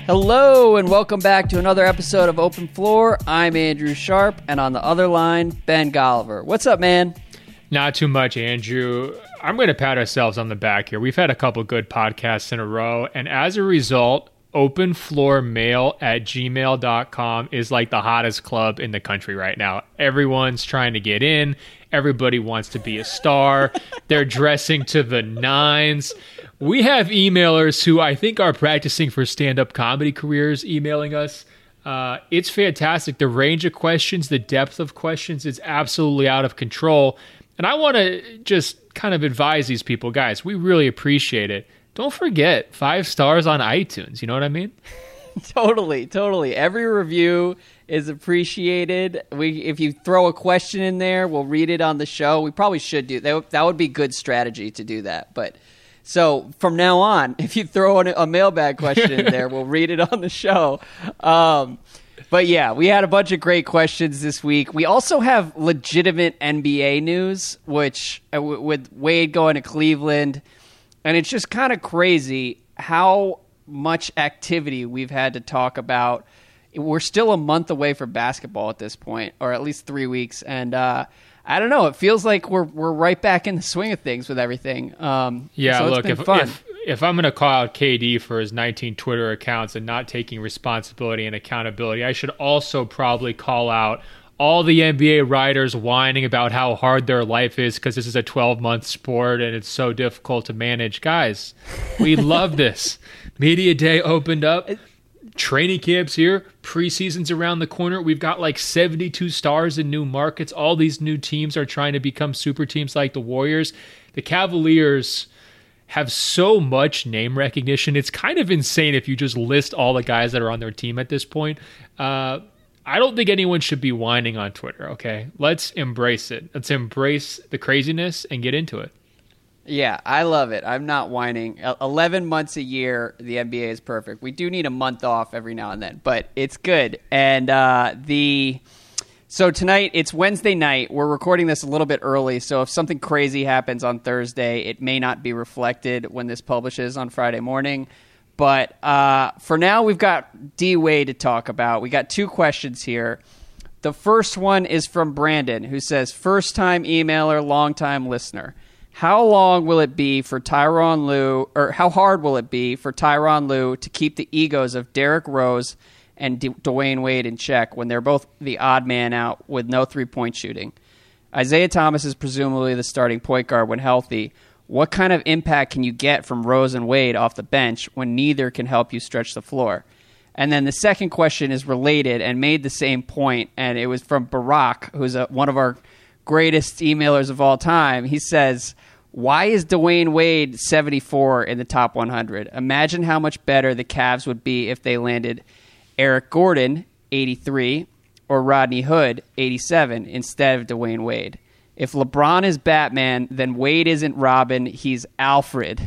Hello and welcome back to another episode of Open Floor. I'm Andrew Sharp, and on the other line, Ben Golliver. What's up, man? Not too much, Andrew. I'm going to pat ourselves on the back here. We've had a couple good podcasts in a row, and as a result, openfloormail@gmail.com is like the hottest club in the country right now. Everyone's trying to get in. Everybody wants to be a star. They're dressing to the nines. We have emailers who I think are practicing for stand-up comedy careers emailing us. It's fantastic. The range of questions, the depth of questions is absolutely out of control. And I want to just kind of advise these people, guys, we really appreciate it. Don't forget 5 stars on iTunes. You know what I mean? Totally. Every review is appreciated. If you throw a question in there, we'll read it on the show. We probably should do that. That would be good strategy to do that. But so from now on, if you throw a mailbag question in there, we'll read it on the show. But yeah, we had a bunch of great questions this week. We also have legitimate NBA news, which with Wade going to Cleveland, and it's just kind of crazy how much activity we've had to talk about. We're still a month away from basketball at this point, or at least 3 weeks, and I don't know. It feels like we're right back in the swing of things with everything. Yeah, so look, it's been fun. If I'm going to call out KD for his 19 Twitter accounts and not taking responsibility and accountability, I should also probably call out all the NBA writers whining about how hard their life is because this is a 12-month sport and it's so difficult to manage. Guys, we love this. Media Day opened up. Training camps here. Preseason's around the corner. We've got like 72 stars in new markets. All these new teams are trying to become super teams like the Warriors. The Cavaliers have so much name recognition. It's kind of insane if you just list all the guys that are on their team at this point. I don't think anyone should be whining on Twitter, okay? Let's embrace it. Let's embrace the craziness and get into it. Yeah, I love it. I'm not whining. 11 months a year, the NBA is perfect. We do need a month off every now and then, but it's good. And so tonight, it's Wednesday night. We're recording this a little bit early, so if something crazy happens on Thursday, it may not be reflected when this publishes on Friday morning. But for now, we've got D-Wade to talk about. We got 2 questions here. The first one is from Brandon, who says, first-time emailer, long-time listener. How long will it be for Tyronn Lue, or how hard will it be for Tyronn Lue to keep the egos of Derrick Rose and Dwayne Wade in check when they're both the odd man out with no three-point shooting? Isaiah Thomas is presumably the starting point guard when healthy. What kind of impact can you get from Rose and Wade off the bench when neither can help you stretch the floor? And then the second question is related and made the same point, and it was from Barack, who's one of our greatest emailers of all time. He says, why is Dwayne Wade 74 in the top 100? Imagine how much better the Cavs would be if they landed Eric Gordon, 83, or Rodney Hood, 87, instead of Dwayne Wade. If LeBron is Batman, then Wade isn't Robin, he's Alfred.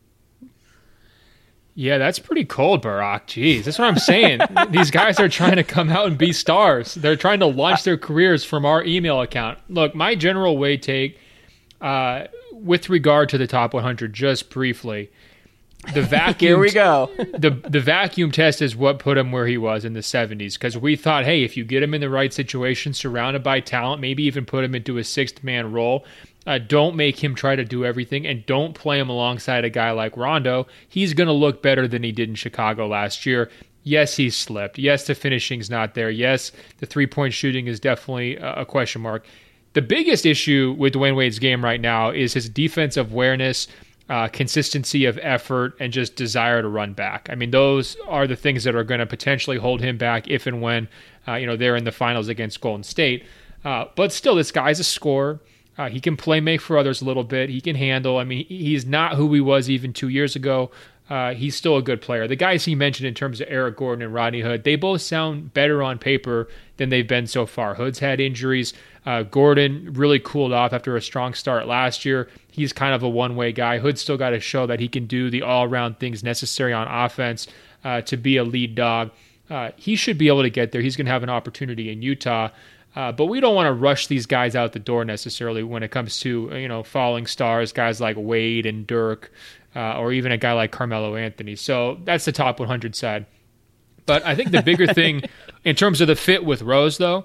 Yeah, that's pretty cold, Barack. Jeez, that's what I'm saying. These guys are trying to come out and be stars. They're trying to launch their careers from our email account. Look, my general Wade take, with regard to the top 100, just briefly, the vacuum. Here we go. the vacuum test is what put him where he was in the 70s, because we thought, hey, if you get him in the right situation, surrounded by talent, maybe even put him into a 6th-man role, don't make him try to do everything, and don't play him alongside a guy like Rondo. He's going to look better than he did in Chicago last year. Yes, he's slipped. Yes, the finishing's not there. Yes, the three-point shooting is definitely a question mark. The biggest issue with Dwayne Wade's game right now is his defensive awareness, consistency of effort, and just desire to run back. I mean, those are the things that are going to potentially hold him back if and when they're in the finals against Golden State. But still, this guy's a scorer. He can play make for others a little bit. He can handle. I mean, he's not who he was even 2 years ago. He's still a good player. The guys he mentioned in terms of Eric Gordon and Rodney Hood, they both sound better on paper than they've been so far. Hood's had injuries. Gordon really cooled off after a strong start last year. He's kind of a one-way guy. Hood's still got to show that he can do the all-around things necessary on offense to be a lead dog. He should be able to get there. He's going to have an opportunity in Utah. But we don't want to rush these guys out the door necessarily when it comes to, falling stars, guys like Wade and Dirk, or even a guy like Carmelo Anthony. So that's the top 100 side. But I think the bigger thing in terms of the fit with Rose, though,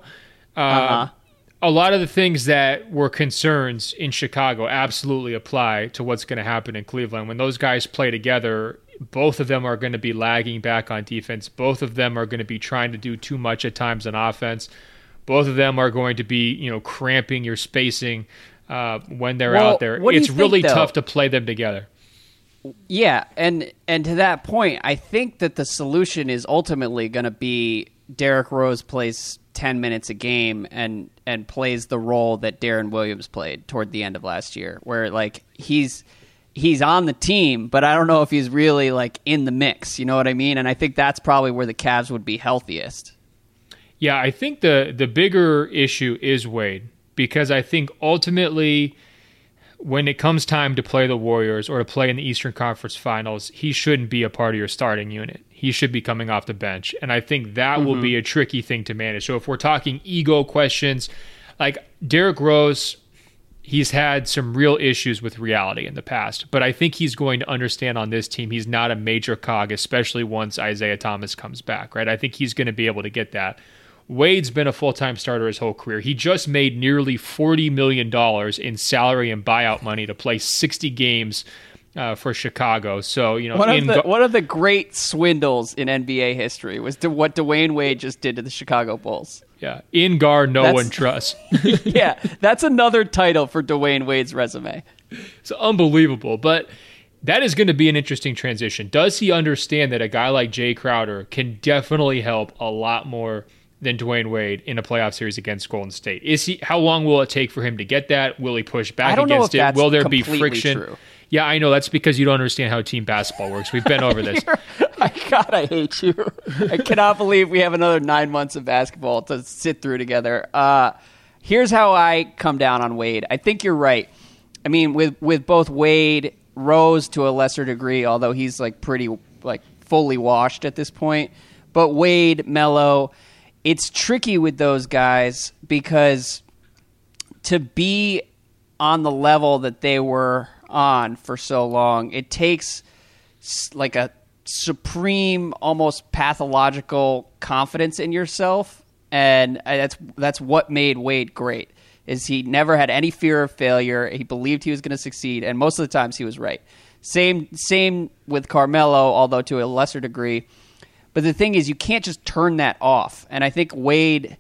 a lot of the things that were concerns in Chicago absolutely apply to what's going to happen in Cleveland. When those guys play together, both of them are going to be lagging back on defense. Both of them are going to be trying to do too much at times on offense. Both of them are going to be, cramping your spacing when they're out there. It's really tough to play them together. Yeah, and to that point, I think that the solution is ultimately going to be Derrick Rose plays 10 minutes a game and plays the role that Darren Williams played toward the end of last year, where like he's on the team, but I don't know if he's really like in the mix. You know what I mean? And I think that's probably where the Cavs would be healthiest. Yeah, I think the bigger issue is Wade, because I think ultimately when it comes time to play the Warriors or to play in the Eastern Conference Finals, he shouldn't be a part of your starting unit. He should be coming off the bench. And I think that will be a tricky thing to manage. So if we're talking ego questions, like Derrick Rose, he's had some real issues with reality in the past. But I think he's going to understand on this team he's not a major cog, especially once Isaiah Thomas comes back, right? I think he's going to be able to get that. Wade's been a full-time starter his whole career. He just made nearly $40 million in salary and buyout money to play 60 games for Chicago. So, one of the great swindles in NBA history was what Dwayne Wade just did to the Chicago Bulls. Yeah, in guard, no one trusts. Yeah, that's another title for Dwayne Wade's resume. It's unbelievable, but that is going to be an interesting transition. Does he understand that a guy like Jay Crowder can definitely help a lot more than Dwayne Wade in a playoff series against Golden State? How long will it take for him to get that? Will he push back against it? Will there be friction? True. Yeah, I know. That's because you don't understand how team basketball works. We've been over this. God, I hate you. I cannot believe we have another 9 months of basketball to sit through together. Here's how I come down on Wade. I think you're right. I mean, with both Wade, Rose to a lesser degree, although he's like pretty like fully washed at this point. But Wade, Melo, it's tricky with those guys because to be on the level that they were on for so long, it takes like a supreme, almost pathological confidence in yourself, and that's what made Wade great. Is he never had any fear of failure. He believed he was going to succeed, and most of the times he was right. Same with Carmelo, although to a lesser degree. But the thing is, you can't just turn that off. And I think Wade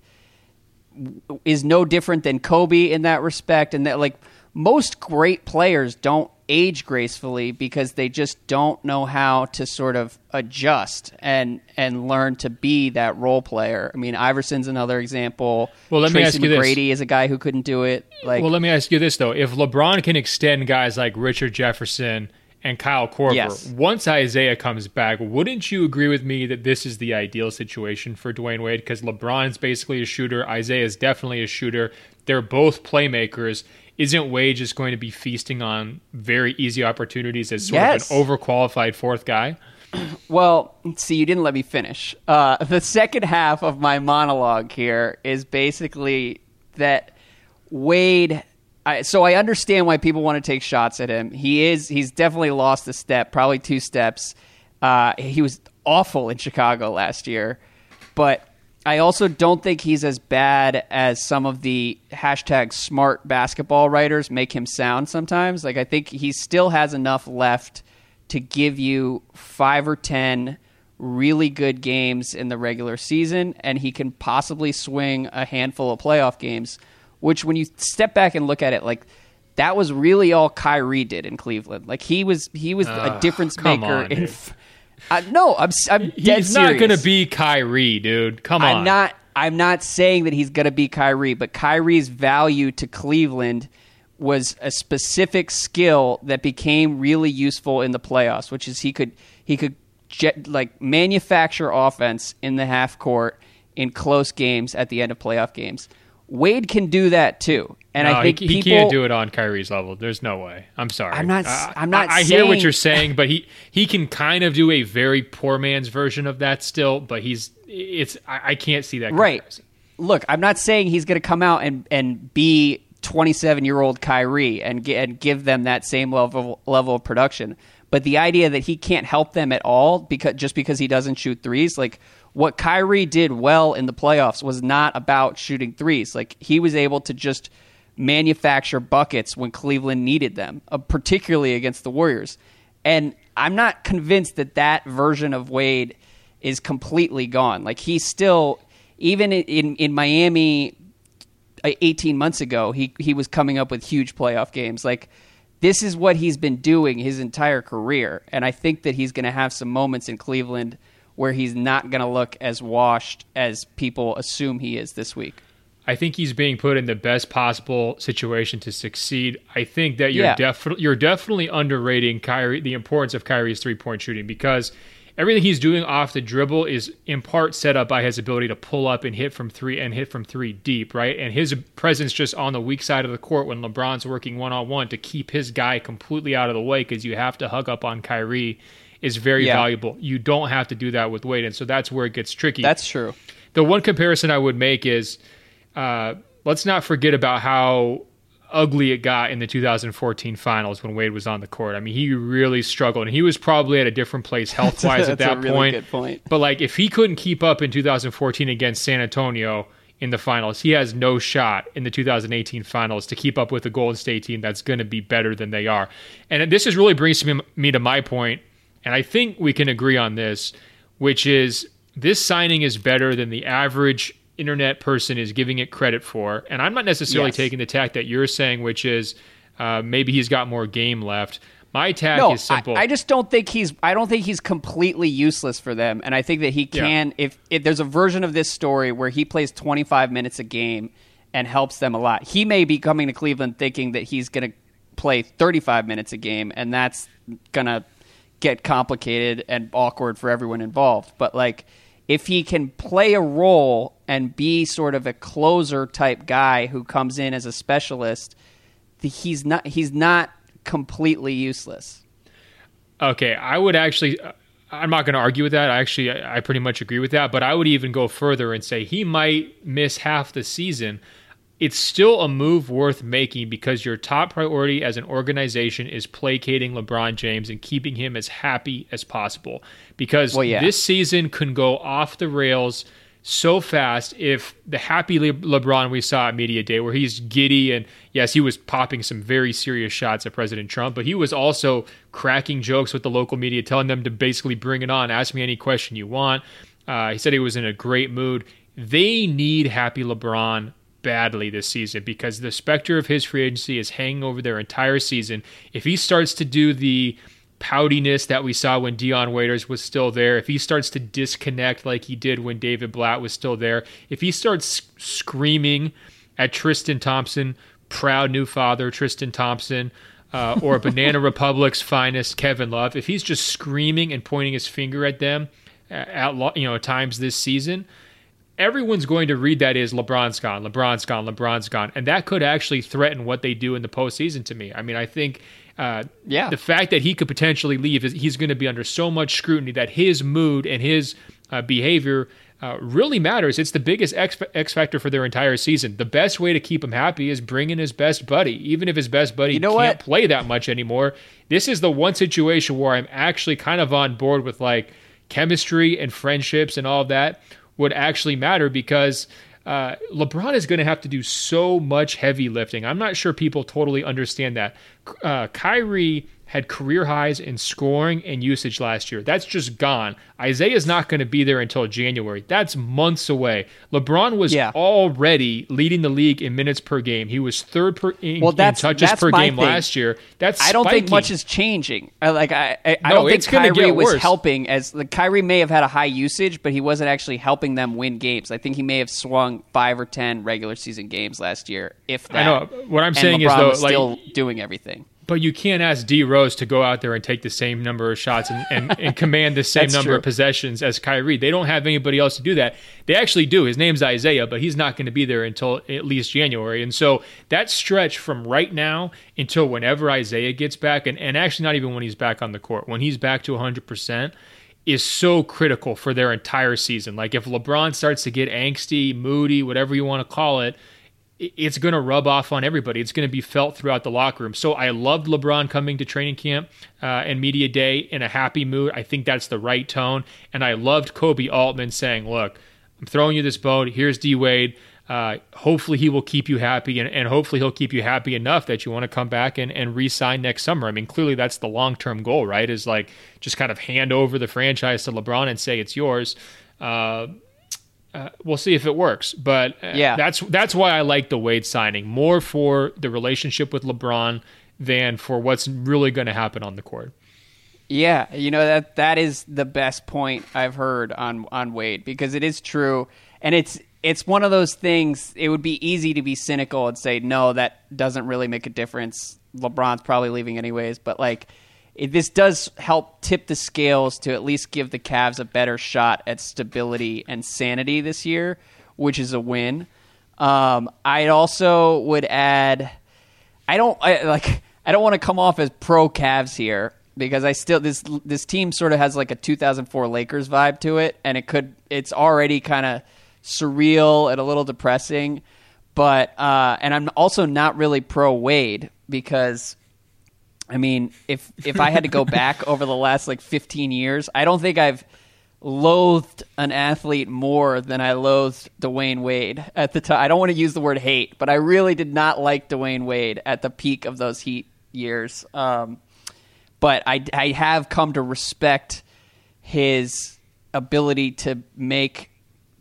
is no different than Kobe in that respect. And that, like, most great players don't age gracefully because they just don't know how to sort of adjust and learn to be that role player. I mean, Iverson's another example. Well, let me ask you this. Tracy McGrady is a guy who couldn't do it. Well, let me ask you this, though. If LeBron can extend guys like Richard Jefferson and Kyle Korver, yes, once Isaiah comes back, wouldn't you agree with me that this is the ideal situation for Dwayne Wade? Because LeBron's basically a shooter. Isaiah's definitely a shooter. They're both playmakers. Isn't Wade just going to be feasting on very easy opportunities as sort of an overqualified fourth guy? Well, see, you didn't let me finish. The second half of my monologue here is basically that Wade... So I understand why people want to take shots at him. He's definitely lost a step, probably 2 steps. He was awful in Chicago last year, but I also don't think he's as bad as some of the hashtag smart basketball writers make him sound sometimes. Like, I think he still has enough left to give you 5 or 10 really good games in the regular season, and he can possibly swing a handful of playoff games, which when you step back and look at it, like, that was really all Kyrie did in Cleveland. Like, he was a difference maker. No, I'm dead He's not serious. going to be Kyrie, dude. Come on. I'm not saying that he's going to be Kyrie, but Kyrie's value to Cleveland was a specific skill that became really useful in the playoffs, which is he could manufacture offense in the half court in close games at the end of playoff games. Wade can do that too, and I think he can't do it on Kyrie's level. There's no way. I'm sorry. I'm not. I hear what you're saying, but he can kind of do a very poor man's version of that still. But I can't see that comparison. Right. Look, I'm not saying he's going to come out and be 27-year-old Kyrie and give them that same level of production. But the idea that he can't help them at all because he doesn't shoot threes, like what Kyrie did well in the playoffs was not about shooting threes. Like he was able to just manufacture buckets when Cleveland needed them, particularly against the Warriors. And I'm not convinced that version of Wade is completely gone. Like he's still, even in Miami 18 months ago, he was coming up with huge playoff games. Like this is what he's been doing his entire career. And I think that he's going to have some moments in Cleveland where he's not going to look as washed as people assume he is this week. I think he's being put in the best possible situation to succeed. I think that you're definitely underrating the importance of Kyrie's three-point shooting, because everything he's doing off the dribble is in part set up by his ability to pull up and hit from three deep, right? And his presence just on the weak side of the court when LeBron's working one-on-one to keep his guy completely out of the way, because you have to hug up on Kyrie, is very valuable. You don't have to do that with Wade, and so that's where it gets tricky. That's true. The one comparison I would make is let's not forget about how ugly it got in the 2014 finals when Wade was on the court. I mean, he really struggled, and he was probably at a different place health-wise at that really good point. But like, if he couldn't keep up in 2014 against San Antonio in the finals, he has no shot in the 2018 finals to keep up with the Golden State team that's going to be better than they are. And this is really brings me to my point, and I think we can agree on this, which is this signing is better than the average internet person is giving it credit for. And I'm not necessarily taking the tack that you're saying, which is maybe he's got more game left. My tack is simple. I just don't think I don't think he's completely useless for them. And I think that he can, if there's a version of this story where he plays 25 minutes a game and helps them a lot. He may be coming to Cleveland thinking that he's going to play 35 minutes a game, and that's going to get complicated and awkward for everyone involved. But like, if he can play a role and be sort of a closer type guy who comes in as a specialist, he's not completely useless. Okay, I would actually, I'm not going to argue with that. I pretty much agree with that, but I would even go further and say he might miss half the season. It's still a move worth making because your top priority as an organization is placating LeBron James and keeping him as happy as possible. Because this season can go off the rails so fast if the happy LeBron we saw at Media Day, where he's giddy, and yes, he was popping some very serious shots at President Trump, but he was also cracking jokes with the local media, telling them to basically bring it on, ask me any question you want. He said he was in a great mood. They need happy LeBron badly this season because the specter of his free agency is hanging over their entire season. If he starts to do the poutiness that we saw when Dion Waiters was still there, if he starts to disconnect like he did when David Blatt was still there, if he starts screaming at Tristan Thompson, proud new father Tristan Thompson, or Banana Republic's finest Kevin Love, if he's just screaming and pointing his finger at them at times this season, everyone's going to read that as LeBron's gone, LeBron's gone, LeBron's gone. And that could actually threaten what they do in the postseason to me. I mean, I think the fact that he could potentially leave, he's going to be under so much scrutiny that his mood and his behavior really matters. It's the biggest X factor for their entire season. The best way to keep him happy is bring in his best buddy. Even if his best buddy can't play that much anymore, this is the one situation where I'm actually kind of on board with like chemistry and friendships and all of that would actually matter because LeBron is going to have to do so much heavy lifting. I'm not sure people totally understand that. Kyrie had career highs in scoring and usage last year. That's just gone. Isaiah's not going to be there until January. That's months away. LeBron was already leading the league in minutes per game. He was third in touches per game last year. I don't think much is changing. I don't think Kyrie was helping. Kyrie may have had a high usage, but he wasn't actually helping them win games. I think he may have swung 5 or 10 regular season games last year, if that. I know. What I'm saying LeBron is, though, was still doing everything. But you can't ask D. Rose to go out there and take the same number of shots and command the same number of possessions as Kyrie. They don't have anybody else to do that. They actually do. His name's Isaiah, but he's not going to be there until at least January. And so that stretch from right now until whenever Isaiah gets back, and actually not even when he's back on the court, when he's back to 100%, is so critical for their entire season. Like if LeBron starts to get angsty, moody, whatever you want to call it, it's going to rub off on everybody. It's going to be felt throughout the locker room. So I loved LeBron coming to training camp and media day in a happy mood. I think that's the right tone. And I loved Kobe Altman saying, look, I'm throwing you this bone. Here's D-Wade. Hopefully he will keep you happy, and hopefully he'll keep you happy enough that you want to come back and re-sign next summer. I mean, clearly that's the long-term goal, right? Is like just kind of hand over the franchise to LeBron and say it's yours. We'll see if it works, but that's why I like the Wade signing, more for the relationship with LeBron than for what's really going to happen on the court. Yeah, that is the best point I've heard on Wade, because it is true, and it's one of those things. It would be easy to be cynical and say, no, that doesn't really make a difference. LeBron's probably leaving anyways, but this does help tip the scales to at least give the Cavs a better shot at stability and sanity this year, which is a win. I also would add, I don't want to come off as pro Cavs here, because this team sort of has like a 2004 Lakers vibe to it, and it's already kind of surreal and a little depressing. But and I'm also not really pro Wade, because I mean, if I had to go back over the last 15 years, I don't think I've loathed an athlete more than I loathed Dwayne Wade at the time. I don't want to use the word hate, but I really did not like Dwayne Wade at the peak of those Heat years. But I have come to respect his ability to make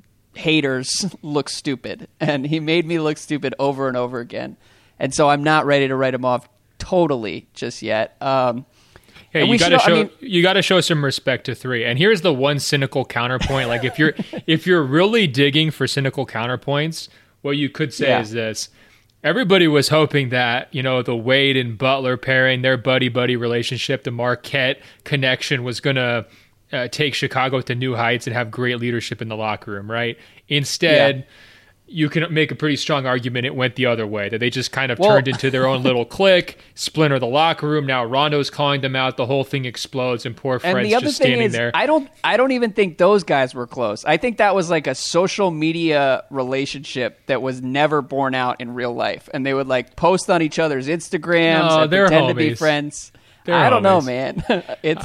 haters look stupid, and he made me look stupid over and over again. And so I'm not ready to write him off totally just yet. Hey, you got to show some respect to 3. And here's the one cynical counterpoint. Like if you're really digging for cynical counterpoints, what you could say is this: everybody was hoping that the Wade and Butler pairing, their buddy relationship, the Marquette connection, was gonna take Chicago to new heights and have great leadership in the locker room, right? Instead, you can make a pretty strong argument it went the other way, that they just kind of turned into their own little clique, splinter the locker room. Now Rondo's calling them out. The whole thing explodes, and poor Fred's just standing there. I don't even think those guys were close. I think that was like a social media relationship that was never borne out in real life. And they would post on each other's Instagrams and pretend to be friends. I don't know, man. That's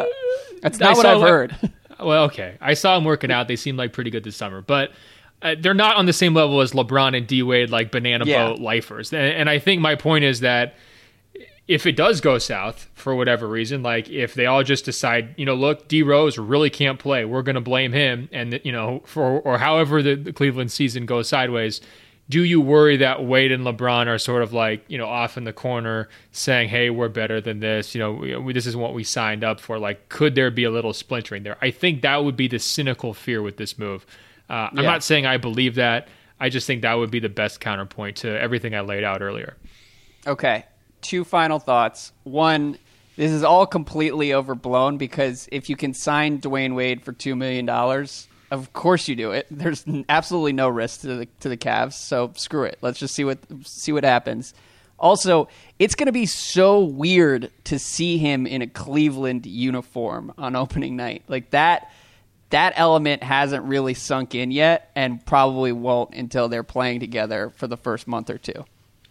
not what I've heard. Well, okay. I saw them working out. They seemed pretty good this summer, but they're not on the same level as LeBron and D-Wade, banana boat lifers. And I think my point is that if it does go south for whatever reason, if they all just decide, look, D Rose really can't play, we're going to blame him, and or however the Cleveland season goes sideways, do you worry that Wade and LeBron are sort of off in the corner saying, hey, we're better than this, this is what we signed up for? Could there be a little splintering there? I think that would be the cynical fear with this move. I'm not saying I believe that. I just think that would be the best counterpoint to everything I laid out earlier. Okay. 2 final thoughts. One, this is all completely overblown, because if you can sign Dwayne Wade for $2 million, of course you do it. There's absolutely no risk to the Cavs, so screw it. Let's just see what happens. Also, it's going to be so weird to see him in a Cleveland uniform on opening night. That element hasn't really sunk in yet, and probably won't until they're playing together for the first month or 2.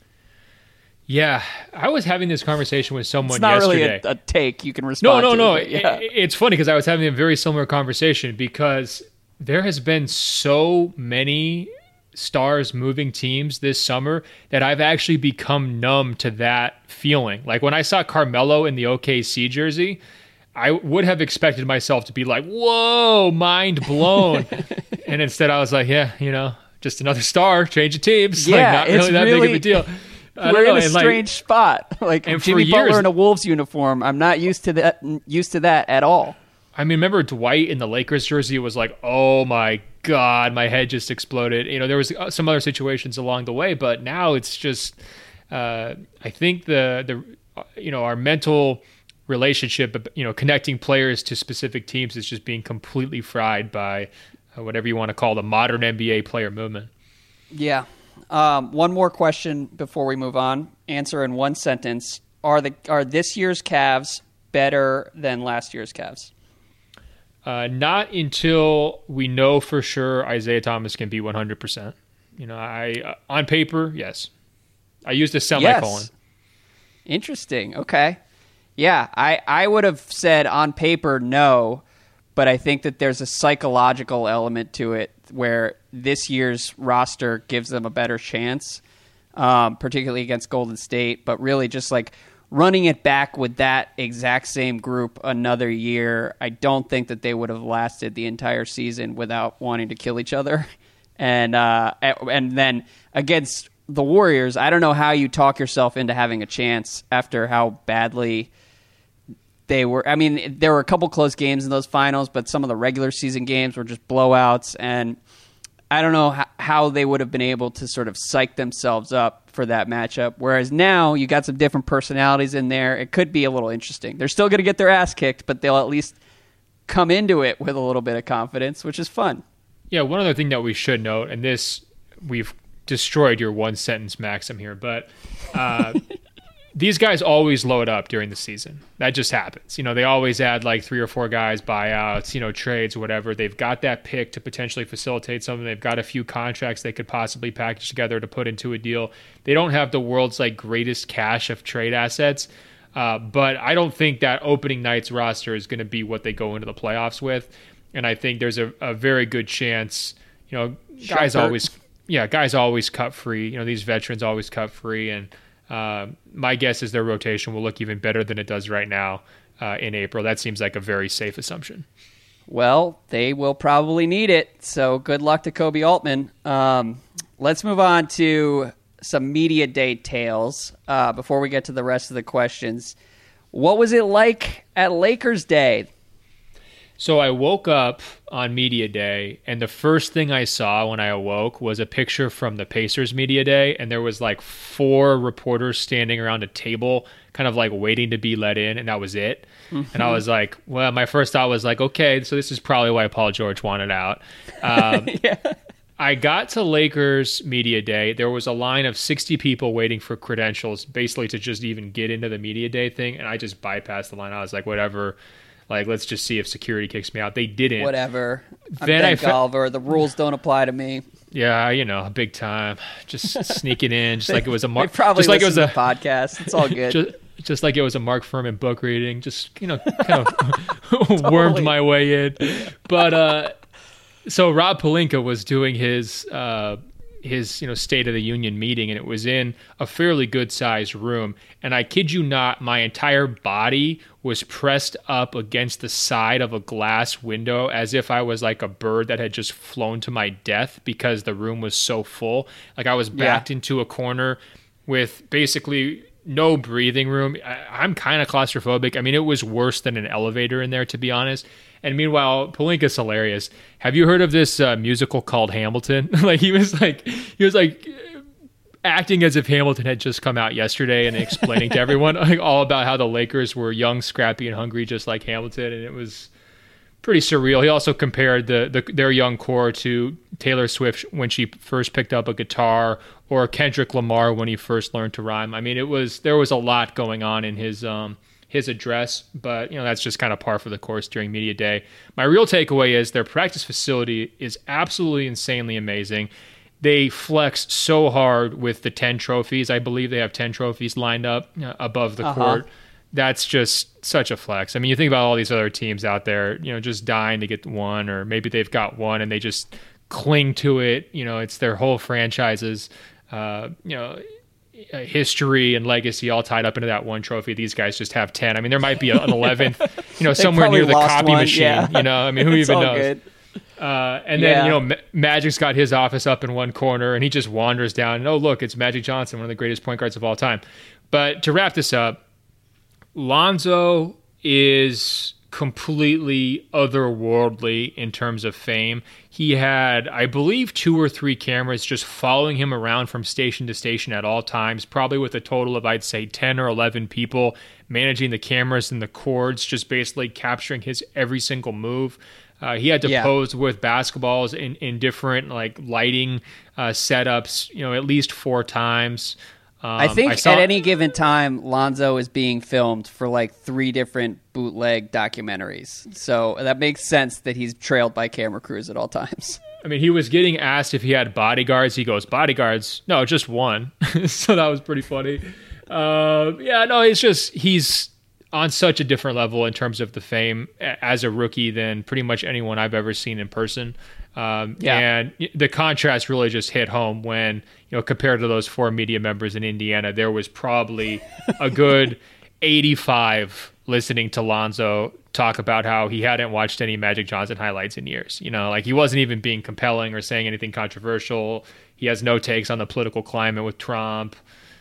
Yeah, I was having this conversation with someone yesterday. It's not really a take you can respond to. No. It's funny because I was having a very similar conversation, because there has been so many stars moving teams this summer that I've actually become numb to that feeling. When I saw Carmelo in the OKC jersey, I would have expected myself to be whoa, mind blown. And instead I was just another star, change of teams. Not really that big of a deal. We're in a strange spot. Jimmy Butler in a Wolves uniform. I'm not used to that at all. I mean, remember Dwight in the Lakers jersey? It was oh my God, my head just exploded. There was some other situations along the way, but now it's just, I think our mental relationship, connecting players to specific teams is just being completely fried by whatever you want to call the modern NBA player movement. Yeah. One more question before we move on. Answer in one sentence. Are this year's Cavs better than last year's Cavs? Not until we know for sure Isaiah Thomas can be 100%. I on paper, yes. I used a semicolon. Yes. Interesting. Okay. Yeah, I would have said on paper no, but I think that there's a psychological element to it where this year's roster gives them a better chance, particularly against Golden State, but really just like running it back with that exact same group another year, I don't think that they would have lasted the entire season without wanting to kill each other. And then against the Warriors, I don't know how you talk yourself into having a chance after how badly they were. I mean, there were a couple close games in those finals, but some of the regular season games were just blowouts, and I don't know how they would have been able to sort of psych themselves up for that matchup. Whereas now you got some different personalities in there. It could be a little interesting. They're still going to get their ass kicked, but they'll at least come into it with a little bit of confidence, which is fun. Yeah, one other thing that we should note, and this, we've destroyed your one sentence maxim here, but these guys always load up during the season. That just happens. They always add like 3 or 4 guys, buyouts, trades, whatever. They've got that pick to potentially facilitate something. They've got a few contracts they could possibly package together to put into a deal. They don't have the world's like greatest cache of trade assets, but I don't think that opening night's roster is going to be what they go into the playoffs with. And I think there's a very good chance, guys always cut free. These veterans always cut free, and my guess is their rotation will look even better than it does right now in April. That seems like a very safe assumption. Well, they will probably need it, so good luck to Kobe Altman. Let's move on to some media day tales before we get to the rest of the questions. What was it like at Lakers Day? So I woke up on Media Day, and the first thing I saw when I awoke was a picture from the Pacers Media Day, and there was like 4 reporters standing around a table, kind of like waiting to be let in, and that was it. Mm-hmm. And I was like, well, my first thought was like, okay, so this is probably why Paul George wanted out. Yeah. I got to Lakers Media Day. There was a line of 60 people waiting for credentials, basically to just even get into the Media Day thing, and I just bypassed the line. I was like, whatever. Like, let's just see if security kicks me out. They didn't. Whatever. I'm Ben Golliver. The rules don't apply to me. Yeah, big time. Just sneaking in, just like it was a Mark. Probably just like it was a podcast. It's all good. just like it was a Mark Furman book reading. Just kind of totally. Wormed my way in. But so Rob Pelinka was doing his State of the Union meeting, and it was in a fairly good sized room, and I kid you not, my entire body was pressed up against the side of a glass window as if I was like a bird that had just flown to my death because the room was so full. Like I was backed into a corner with basically no breathing room. I'm kind of claustrophobic. I mean, it was worse than an elevator in there, to be honest. And meanwhile, Pelinka's hilarious. Have you heard of this musical called Hamilton? He was like acting as if Hamilton had just come out yesterday and explaining to everyone all about how the Lakers were young, scrappy, and hungry, just like Hamilton. And it was pretty surreal. He also compared their young core to Taylor Swift when she first picked up a guitar, or Kendrick Lamar when he first learned to rhyme. I mean, there was a lot going on in his address, but that's just kind of par for the course during Media Day. My real takeaway is their practice facility is absolutely insanely amazing. They flex so hard with the 10 trophies. I believe they have 10 trophies lined up above the court. That's just such a flex. I mean, you think about all these other teams out there, just dying to get one, or maybe they've got one and they just cling to it. It's their whole franchise's, history and legacy all tied up into that one trophy. These guys just have 10. I mean, there might be an 11th, somewhere near the copy machine. Yeah. I mean, who even knows? Good. And then, Magic's got his office up in one corner, and he just wanders down. And, oh, look, it's Magic Johnson, one of the greatest point guards of all time. But to wrap this up, Lonzo is completely otherworldly in terms of fame. He had, I believe, 2 or 3 cameras just following him around from station to station at all times, probably with a total of, I'd say, 10 or 11 people managing the cameras and the cords, just basically capturing his every single move. He had to pose with basketballs in different lighting setups, at least 4 times. I think at any given time, Lonzo is being filmed for 3 different bootleg documentaries. So that makes sense that he's trailed by camera crews at all times. I mean, he was getting asked if he had bodyguards. He goes, bodyguards? No, just one. So that was pretty funny. Yeah, no, it's just he's on such a different level in terms of the fame as a rookie than pretty much anyone I've ever seen in person. And the contrast really just hit home when, compared to those 4 media members in Indiana, there was probably a good 85 listening to Lonzo talk about how he hadn't watched any Magic Johnson highlights in years. Like he wasn't even being compelling or saying anything controversial. He has no takes on the political climate with Trump.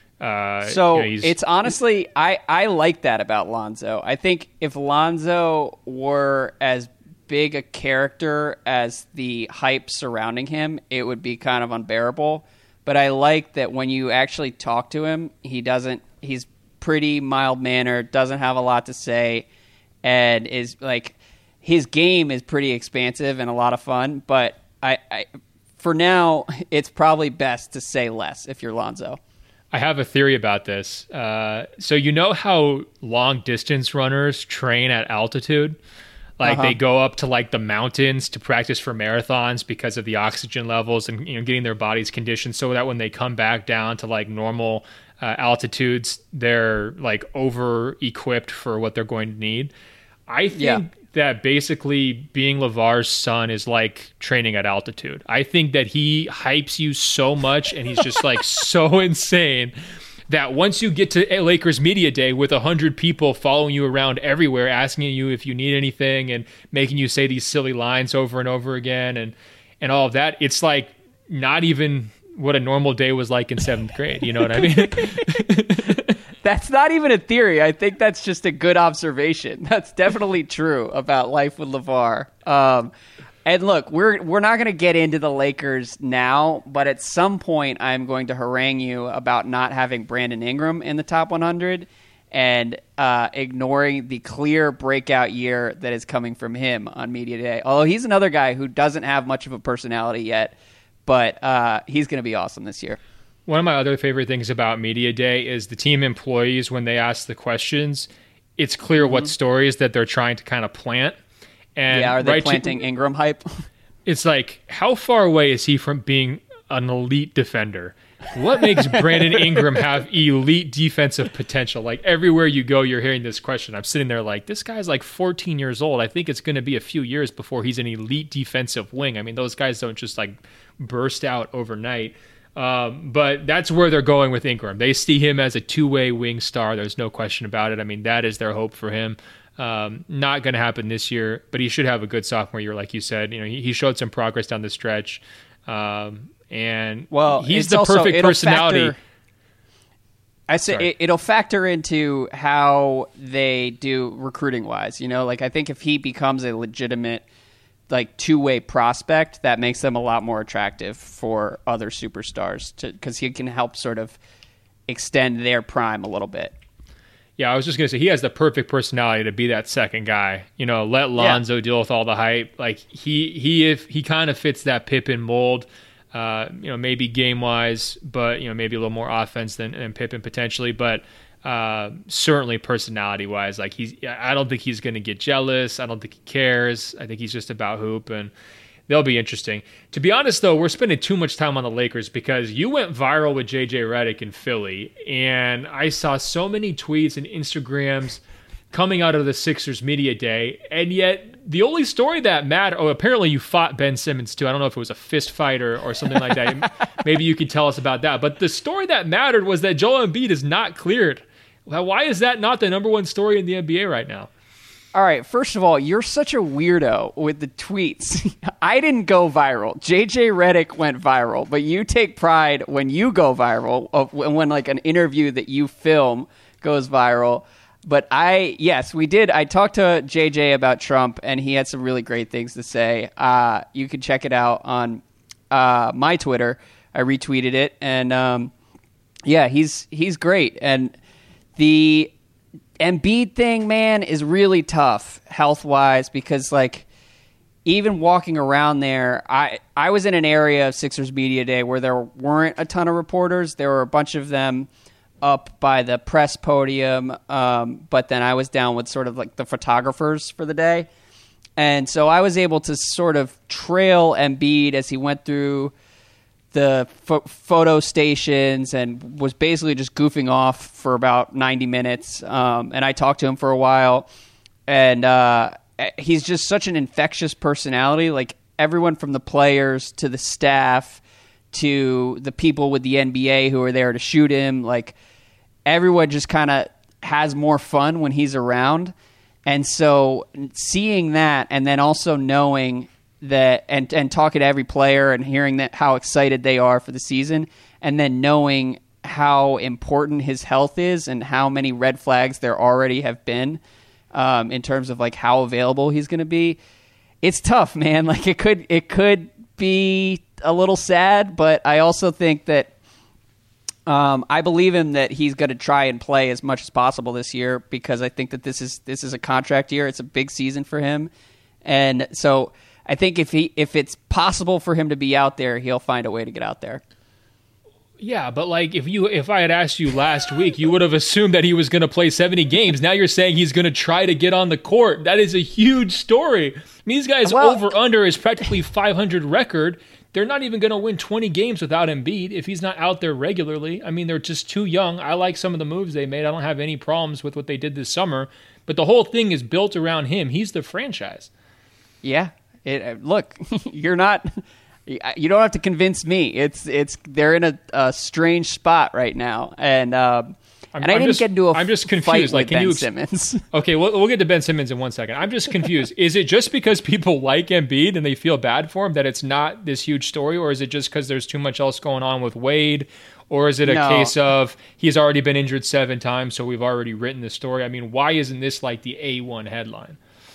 It's honestly, I like that about Lonzo. I think if Lonzo were as big a character as the hype surrounding him, it would be kind of unbearable. But I like that when you actually talk to him, he's pretty mild-mannered, doesn't have a lot to say, and is like, his game is pretty expansive and a lot of fun. But I for now, it's probably best to say less if you're Lonzo. I have a theory about this. So you know how long distance runners train at altitude? Like they go up to like the mountains to practice for marathons because of the oxygen levels and getting their bodies conditioned so that when they come back down to like normal altitudes, they're like over equipped for what they're going to need. I think that basically being LeVar's son is like training at altitude. I think that he hypes you so much and he's just like so insane that once you get to Lakers Media Day with 100 people following you around everywhere, asking you if you need anything and making you say these silly lines over and over again and all of that, it's like not even what a normal day was like in 7th grade. You know what I mean? That's not even a theory. I think that's just a good observation. That's definitely true about life with LeVar. And look, we're not going to get into the Lakers now, but at some point I'm going to harangue you about not having Brandon Ingram in the top 100 and ignoring the clear breakout year that is coming from him on Media Day. Although he's another guy who doesn't have much of a personality yet, but he's going to be awesome this year. One of my other favorite things about Media Day is the team employees, when they ask the questions, it's clear what stories that they're trying to kind of plant. And are they planting Ingram hype? It's like, how far away is he from being an elite defender? What makes Brandon Ingram have elite defensive potential? Like everywhere you go, you're hearing this question. I'm sitting there like, this guy's like 14 years old. I think it's going to be a few years before he's an elite defensive wing. I mean, those guys don't just like burst out overnight. But that's where they're going with Ingram. They see him as a two-way wing star. There's no question about it. I mean, that is their hope for him. Not going to happen this year, but he should have a good sophomore year, like you said. He showed some progress down the stretch, and he's the perfect personality. It'll factor into how they do recruiting wise. Like I think if he becomes a legitimate like two-way prospect, that makes them a lot more attractive for other superstars because he can help sort of extend their prime a little bit. Yeah, I was just going to say, he has the perfect personality to be that second guy. Let Lonzo deal with all the hype. Like, he kind of fits that Pippen mold, maybe game-wise, but, maybe a little more offense than Pippen potentially. But certainly personality-wise, like, I don't think he's going to get jealous. I don't think he cares. I think he's just about hoop, and they'll be interesting. To be honest, though, we're spending too much time on the Lakers because you went viral with JJ Redick in Philly, and I saw so many tweets and Instagrams coming out of the Sixers Media Day, and yet the only story that mattered, apparently you fought Ben Simmons too. I don't know if it was a fist fight or something like that. Maybe you could tell us about that. But the story that mattered was that Joel Embiid is not cleared. Why is that not the number one story in the NBA right now? All right, first of all, you're such a weirdo with the tweets. I didn't go viral. JJ Redick went viral, but you take pride when you go viral, when like an interview that you film goes viral. But we did. I talked to JJ about Trump, and he had some really great things to say. You can check it out on my Twitter. I retweeted it, and he's great. And the Embiid thing, man, is really tough health-wise because, like, even walking around there, I was in an area of Sixers Media Day where there weren't a ton of reporters. There were a bunch of them up by the press podium, but then I was down with sort of like the photographers for the day. And so I was able to sort of trail Embiid as he went through the photo stations and was basically just goofing off for about 90 minutes. And I talked to him for a while. And he's just such an infectious personality. Like, everyone from the players to the staff to the people with the NBA who are there to shoot him, like, everyone just kind of has more fun when he's around. And so seeing that, and then also knowing that, and talking to every player and hearing that how excited they are for the season, and then knowing how important his health is and how many red flags there already have been in terms of like how available he's going to be, it's tough, man. Like, it could be a little sad, but I also think that I believe him that he's going to try and play as much as possible this year, because I think that this is a contract year. It's a big season for him, and so I think if it's possible for him to be out there, he'll find a way to get out there. Yeah, but like if I had asked you last week, you would have assumed that he was going to play 70 games. Now you're saying he's going to try to get on the court. That is a huge story. I mean, these guys over under is practically 500 record. They're not even going to win 20 games without Embiid if he's not out there regularly. I mean, they're just too young. I like some of the moves they made. I don't have any problems with what they did this summer. But the whole thing is built around him. He's the franchise. Yeah. Look, you don't have to convince me. They're in a strange spot right now. And I didn't get into I'm just confused. Like, can Ben Simmons? Okay, we'll get to Ben Simmons in 1 second. I'm just confused. Is it just because people like Embiid and they feel bad for him that it's not this huge story, or is it just because there's too much else going on with Wade, or is it a case of he's already been injured 7 times, so we've already written the story? I mean, why isn't this like the A1 headline?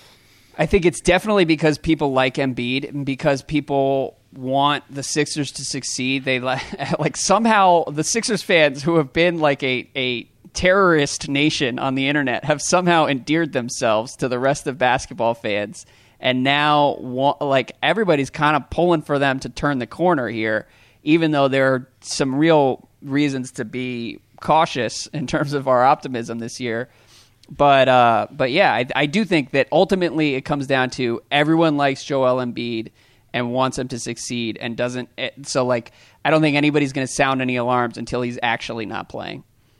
I think it's definitely because people like Embiid and because people want the Sixers to succeed. They like somehow the Sixers fans, who have been like a terrorist nation on the internet, have somehow endeared themselves to the rest of basketball fans, and now like everybody's kind of pulling for them to turn the corner here, even though there are some real reasons to be cautious in terms of our optimism this year. But yeah, I do think that ultimately it comes down to everyone likes Joel Embiid and wants him to succeed, and doesn't. So like, I don't think anybody's going to sound any alarms until he's actually not playing.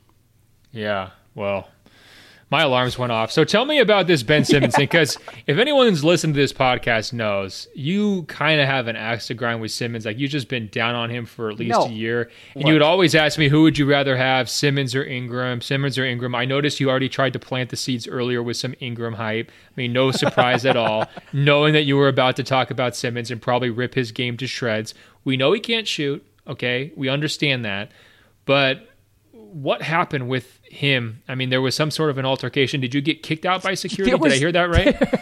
Yeah, well, my alarms went off. So tell me about this Ben Simmons thing, because if anyone's listened to this podcast knows, you kind of have an axe to grind with Simmons. Like, you've just been down on him for at least a year. And you would always ask me, who would you rather have, Simmons or Ingram? Simmons or Ingram? I noticed you already tried to plant the seeds earlier with some Ingram hype. I mean, no surprise at all, knowing that you were about to talk about Simmons and probably rip his game to shreds. We know he can't shoot, okay? We understand that. But what happened with him? I mean, there was some sort of an altercation. Did you get kicked out by security? Did I hear that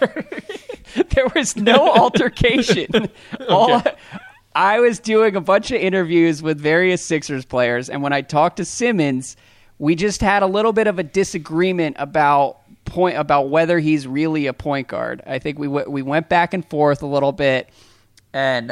right? There was no altercation. Okay. I was doing a bunch of interviews with various Sixers players, and when I talked to Simmons, we just had a little bit of a disagreement about whether he's really a point guard. I think we went back and forth a little bit, and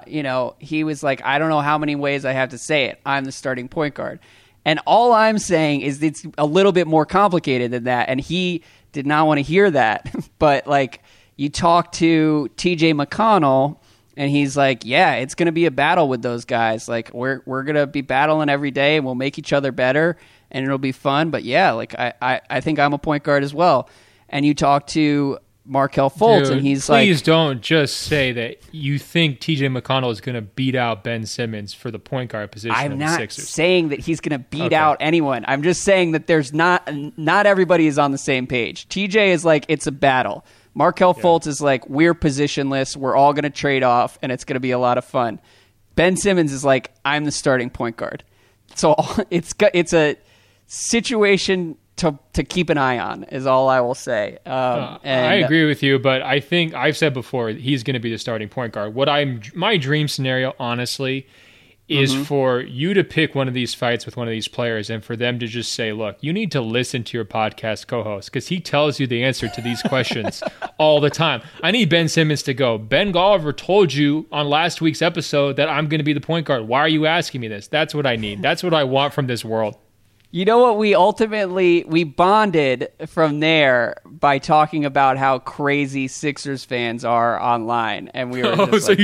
he was like, I don't know how many ways I have to say it. I'm the starting point guard. And all I'm saying is it's a little bit more complicated than that. And he did not want to hear that. But like, you talk to TJ McConnell and he's like, yeah, it's going to be a battle with those guys. Like, we're going to be battling every day and we'll make each other better and it'll be fun. But yeah, like I think I'm a point guard as well. And you talk to Markelle Fultz, and he's like, please don't just say that you think TJ McConnell is going to beat out Ben Simmons for the point guard position of the Sixers. I'm not saying that he's going to beat out anyone. I'm just saying that there's not everybody is on the same page. TJ is like, it's a battle. Markelle Fultz is like, we're positionless. We're all going to trade off, and it's going to be a lot of fun. Ben Simmons is like, I'm the starting point guard. So it's a situation to keep an eye on is all I will say. I agree with you, but I think I've said before he's going to be the starting point guard. My dream scenario, honestly, is for you to pick one of these fights with one of these players and for them to just say, look, you need to listen to your podcast co-host because he tells you the answer to these questions all the time. I need Ben Simmons to go, Ben Golliver told you on last week's episode that I'm going to be the point guard. Why are you asking me this? That's what I need. That's what I want from this world. You know what? We bonded from there by talking about how crazy Sixers fans are online, and we were just so like,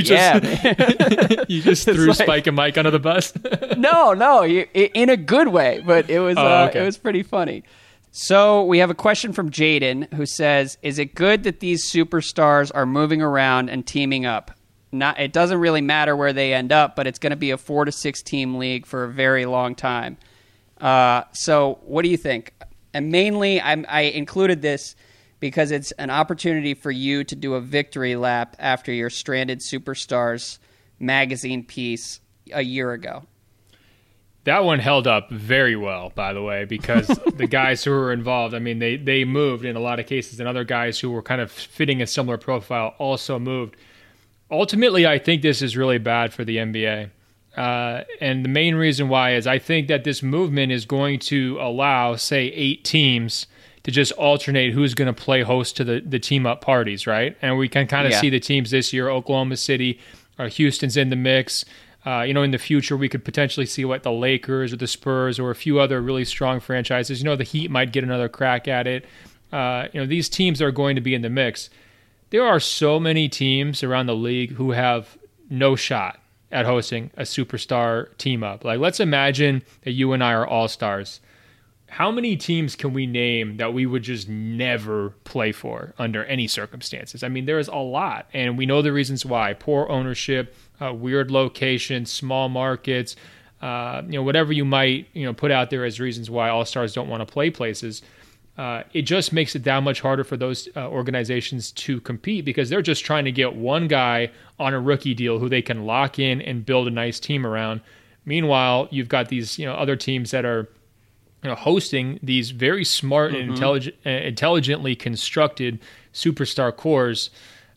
you just threw Spike and Mike under the bus? No, in a good way, but it was okay. It was pretty funny. So we have a question from Jaden who says, "Is it good that these superstars are moving around and teaming up? It doesn't really matter where they end up, but it's going to be a 4 to 6 team league for a very long time." So what do you think? And mainly, I included this because it's an opportunity for you to do a victory lap after your Stranded Superstars magazine piece a year ago. That one held up very well, by the way, because the guys who were involved, I mean, they moved in a lot of cases, and other guys who were kind of fitting a similar profile also moved. Ultimately, I think this is really bad for the NBA. And the main reason why is I think that this movement is going to allow, say, 8 teams to just alternate who's going to play host to the team-up parties, right? And we can kind of see the teams this year. Oklahoma City, Houston's in the mix. In the future, we could potentially see what the Lakers or the Spurs or a few other really strong franchises. The Heat might get another crack at it. These teams are going to be in the mix. There are so many teams around the league who have no shot at hosting a superstar team up. Like, let's imagine that you and I are all-stars. How many teams can we name that we would just never play for under any circumstances? I mean, there's a lot, and we know the reasons why. Poor ownership, weird locations, small markets, whatever you might put out there as reasons why all-stars don't want to play places. It just makes it that much harder for those organizations to compete because they're just trying to get one guy on a rookie deal who they can lock in and build a nice team around. Meanwhile, you've got these other teams that are hosting these very smart and intelligently constructed superstar cores.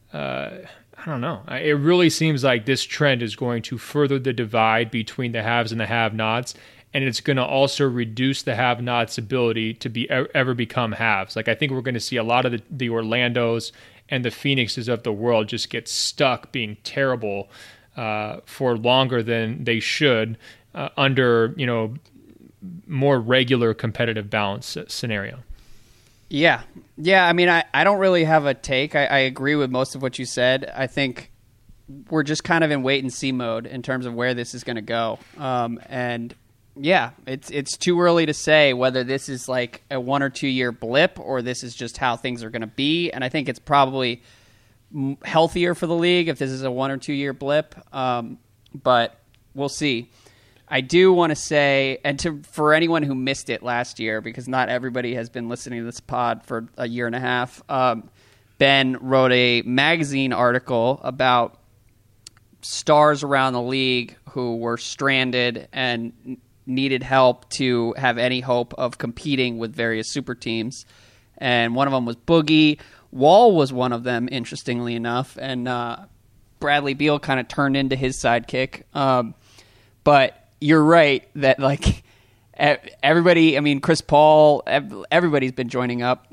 I don't know. It really seems like this trend is going to further the divide between the haves and the have-nots. And it's going to also reduce the have-nots' ability to ever become haves. Like, I think we're going to see a lot of the Orlandos and the Phoenixes of the world just get stuck being terrible for longer than they should under more regular competitive balance scenario. Yeah. I mean, I don't really have a take. I agree with most of what you said. I think we're just kind of in wait and see mode in terms of where this is going to go. And yeah, it's too early to say whether this is like a 1 or 2 year blip or this is just how things are going to be. And I think it's probably healthier for the league if this is a 1 or 2 year blip. But we'll see. I do want to say, and for anyone who missed it last year, because not everybody has been listening to this pod for a year and a half, Ben wrote a magazine article about stars around the league who were stranded and needed help to have any hope of competing with various super teams. And one of them was Boogie. Wall was one of them, interestingly enough, and Bradley Beal kind of turned into his sidekick. But you're right that, like, everybody, I mean, Chris Paul, everybody's been joining up.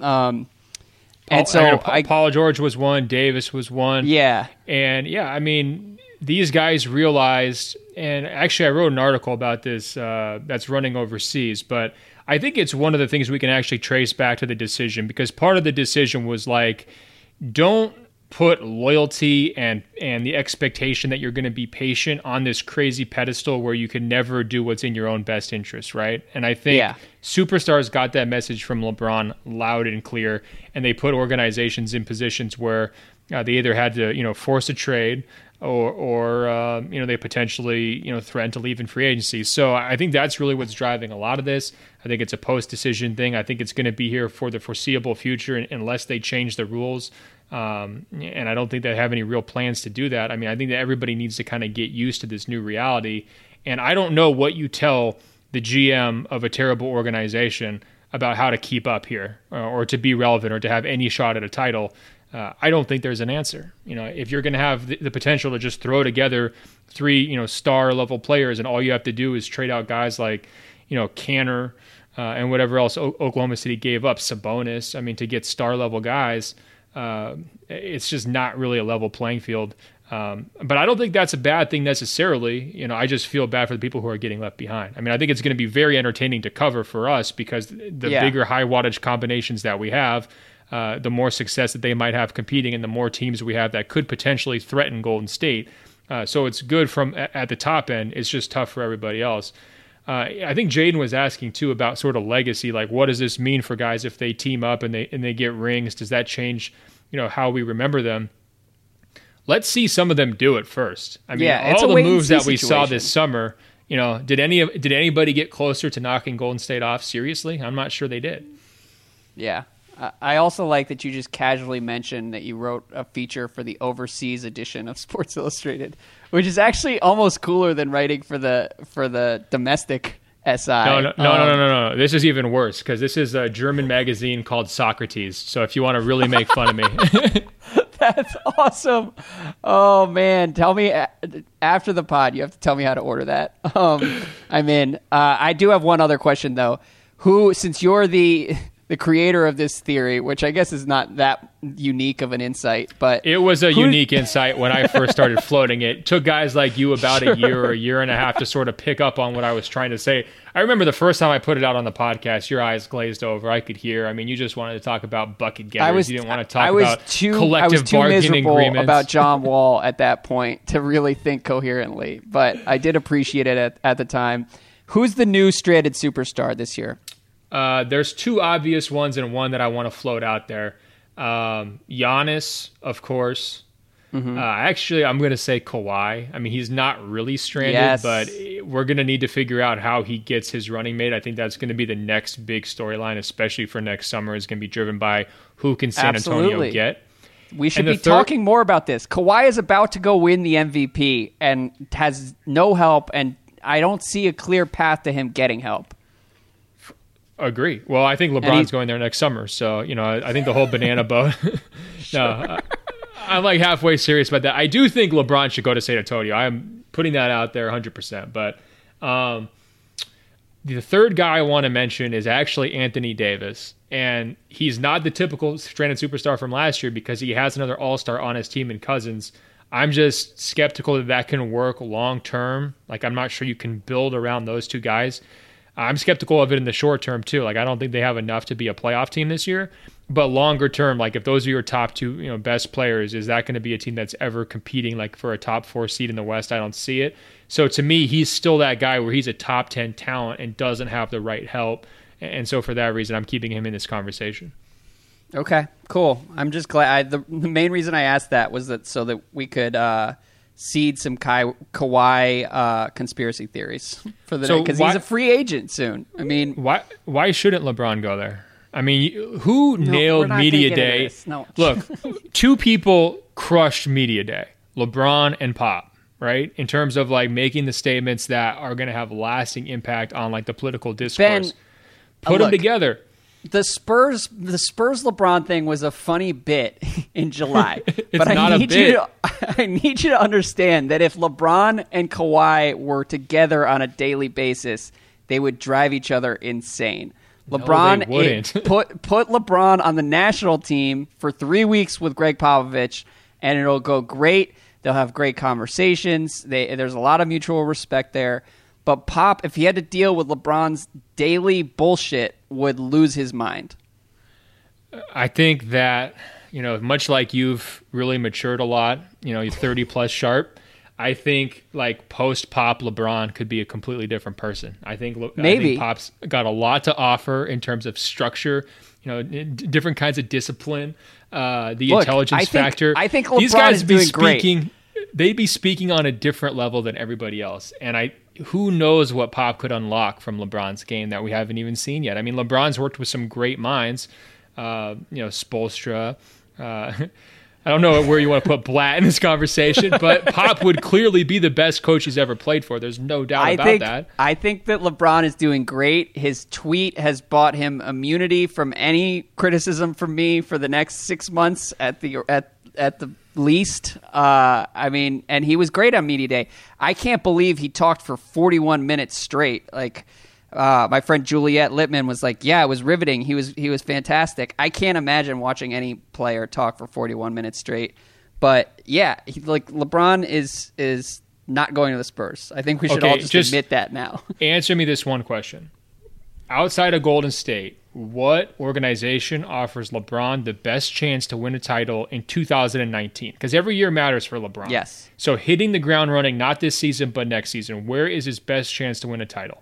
Paul George was one, Davis was one. Yeah. And, I mean, these guys realized, and actually I wrote an article about this that's running overseas, but I think it's one of the things we can actually trace back to the decision, because part of the decision was like, don't put loyalty and the expectation that you're going to be patient on this crazy pedestal where you can never do what's in your own best interest, right? And I think superstars got that message from LeBron loud and clear, and they put organizations in positions where they either had to, force a trade or they potentially, threaten to leave in free agency. So I think that's really what's driving a lot of this. I think it's a post-decision thing. I think it's going to be here for the foreseeable future unless they change the rules. And I don't think they have any real plans to do that. I mean, I think that everybody needs to kind of get used to this new reality. And I don't know what you tell the GM of a terrible organization about how to keep up here or to be relevant or to have any shot at a title. I don't think there's an answer. If you're going to have the potential to just throw together 3, star level players, and all you have to do is trade out guys like, Canner and whatever else Oklahoma City gave up, Sabonis, to get star level guys, it's just not really a level playing field But I don't think that's a bad thing necessarily. I just feel bad for the people who are getting left behind. I mean, I think it's going to be very entertaining to cover for us because the bigger high wattage combinations that we have, the more success that they might have competing and the more teams we have that could potentially threaten Golden State. So it's good from at the top end. It's just tough for everybody else. I think Jaden was asking too about sort of legacy, like what does this mean for guys if they team up and they get rings? Does that change, how we remember them? Let's see some of them do it first. I mean, all the moves that we saw this summer, did anybody get closer to knocking Golden State off? Seriously? I'm not sure they did. Yeah. I also like that you just casually mentioned that you wrote a feature for the overseas edition of Sports Illustrated, which is actually almost cooler than writing for the domestic SI. No. This is even worse because this is a German magazine called Socrates. So if you want to really make fun of me. That's awesome. Oh, man. Tell me after the pod. You have to tell me how to order that. I'm in. I do have one other question, though. Since you're the creator of this theory, which I guess is not that unique of an insight, but it was a unique insight when I first started floating it. It took guys like you about a year or a year and a half to sort of pick up on what I was trying to say. I remember the first time I put it out on the podcast, your eyes glazed over. I could hear. I mean, you just wanted to talk about bucket getters. You didn't want to talk about collective bargaining agreements. About John Wall at that point to really think coherently, but I did appreciate it at the time. Who's the new stranded superstar this year? There's two obvious ones and one that I want to float out there. Giannis, of course. Mm-hmm. Actually, I'm going to say Kawhi. I mean, he's not really stranded, but we're going to need to figure out how he gets his running mate. I think that's going to be the next big storyline, especially for next summer, is going to be driven by who can San Antonio get. We should be talking more about this. Kawhi is about to go win the MVP and has no help, and I don't see a clear path to him getting help. Agree. Well, I think LeBron's going there next summer, so I think the whole banana boat. I'm like halfway serious about that. I do think LeBron should go to San Antonio. I'm putting that out there 100%. But the third guy I want to mention is actually Anthony Davis, and he's not the typical stranded superstar from last year because he has another All-Star on his team in Cousins. I'm just skeptical that can work long term. Like, I'm not sure you can build around those two guys. I'm skeptical of it in the short term too. Like, I don't think they have enough to be a playoff team this year. But longer term, like if those are your top two, best players, is that going to be a team that's ever competing like for a top 4 seed in the West? I don't see it. So to me, he's still that guy where he's a top 10 talent and doesn't have the right help. And so for that reason, I'm keeping him in this conversation. Okay, cool. I'm just glad. The main reason I asked that was so that we could seed some Kawhi conspiracy theories for the because he's a free agent soon. I mean, why shouldn't LeBron go there? I mean, who nailed Media Day? No. Look, two people crushed Media Day, LeBron and Pop, right? In terms of like making the statements that are going to have lasting impact on like the political discourse. Put them together. The Spurs LeBron thing was a funny bit in July. But I need you to understand that if LeBron and Kawhi were together on a daily basis, they would drive each other insane. LeBron put LeBron on the national team for 3 weeks with Greg Popovich, and it'll go great. They'll have great conversations. There's a lot of mutual respect there. But Pop, if he had to deal with LeBron's daily bullshit, would lose his mind. I think that, much like you've really matured a lot, you're 30 plus sharp. I think like post Pop LeBron could be a completely different person. I think Pop's got a lot to offer in terms of structure, different kinds of discipline, intelligence factor. I think LeBron these guys is doing great. They'd be speaking on a different level than everybody else. And who knows what Pop could unlock from LeBron's game that we haven't even seen yet. I mean, LeBron's worked with some great minds, Spoelstra. I don't know where you want to put Blatt in this conversation, but Pop would clearly be the best coach he's ever played for. There's no doubt about that. I think that LeBron is doing great. His tweet has bought him immunity from any criticism from me for the next 6 months at the least. And he was great on Media Day. I can't believe he talked for 41 minutes straight. Like, my friend Juliet Littman was like, yeah, it was riveting. He was fantastic. I can't imagine watching any player talk for 41 minutes straight. But yeah, LeBron is not going to the Spurs. I think we should all just admit that now. Answer me this one question. Outside of Golden State, what organization offers LeBron the best chance to win a title in 2019? Because every year matters for LeBron. Yes. So hitting the ground running, not this season, but next season, where is his best chance to win a title?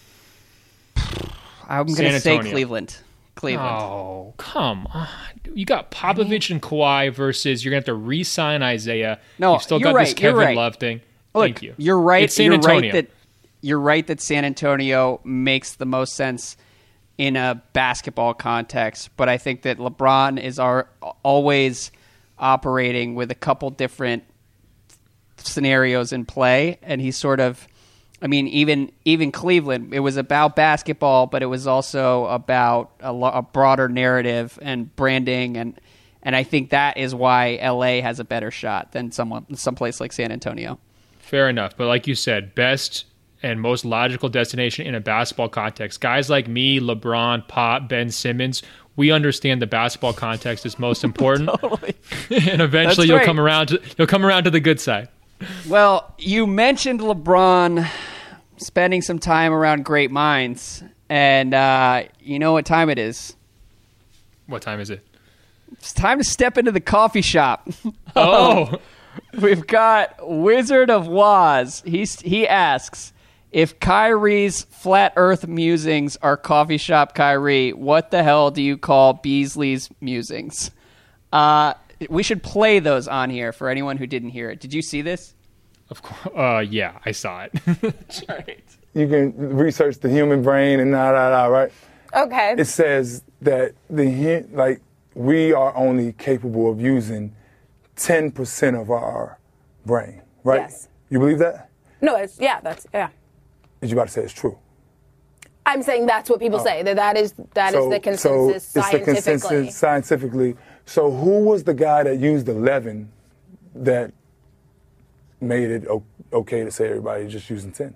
I'm going to say Cleveland. Oh, come on. You got Popovich and Kawhi versus you're going to have to re-sign Isaiah. No, you've still got this Kevin Love thing. Look, Thank you. You're right. It's San Antonio. You're right that San Antonio makes the most sense in a basketball context, but I think that LeBron is always operating with a couple different scenarios in play, and he's sort of, I mean, even Cleveland, it was about basketball, but it was also about a broader narrative and branding, and I think that is why LA has a better shot than someplace like San Antonio. Fair enough, but like you said, best and most logical destination in a basketball context. Guys like me, LeBron, Pop, Ben Simmons, we understand the basketball context is most important. Totally. And eventually you'll come around to the good side. Well, you mentioned LeBron spending some time around great minds, and you know what time it is. What time is it? It's time to step into the coffee shop. Oh. We've got Wizard of Waz. He asks, if Kyrie's flat earth musings are coffee shop Kyrie, what the hell do you call Beasley's musings? We should play those on here for anyone who didn't hear it. Did you see this? Of course. Yeah, I saw it. That's right. You can research the human brain and right? Okay. It says that we are only capable of using 10% of our brain, right? Yes. You believe that? No, yeah. Is you about to say it's true? I'm saying that's what people say. That is the consensus so scientifically. It's the consensus scientifically. So who was the guy that used 11 that made it okay to say everybody just using 10?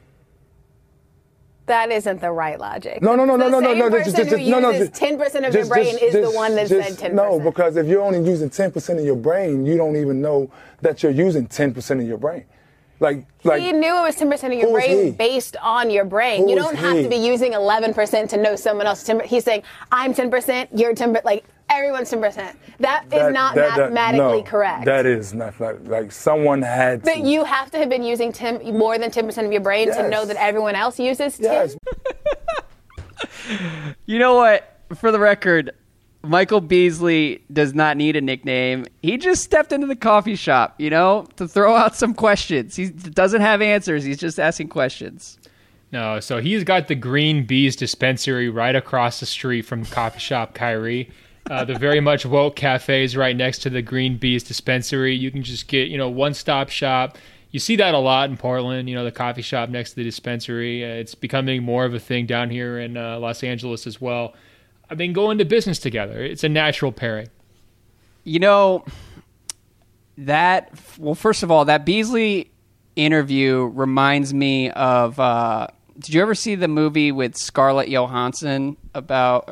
That isn't the right logic. No. The person who uses 10% of your brain is the one that said 10%. No, because if you're only using 10% of your brain, you don't even know that you're using 10% of your brain. Like he knew it was 10% of your brain based on your brain. You don't have to be using 11% to know someone else. He's saying, I'm 10%, you're 10%, like everyone's 10%. That is not mathematically correct. That is not, like someone had to. But you have to have been using more than 10% of your brain to know that everyone else uses 10%. Yes. You know what? For the record, Michael Beasley does not need a nickname. He just stepped into the coffee shop, to throw out some questions. He doesn't have answers. He's just asking questions. No, so he's got the Green Bees dispensary right across the street from coffee shop Kyrie. The very much woke cafe is right next to the Green Bees dispensary. You can just get, one-stop shop. You see that a lot in Portland, the coffee shop next to the dispensary. It's becoming more of a thing down here in Los Angeles as well. I've been going to business together. It's a natural pairing. First of all, that Beasley interview reminds me of, did you ever see the movie with Scarlett Johansson about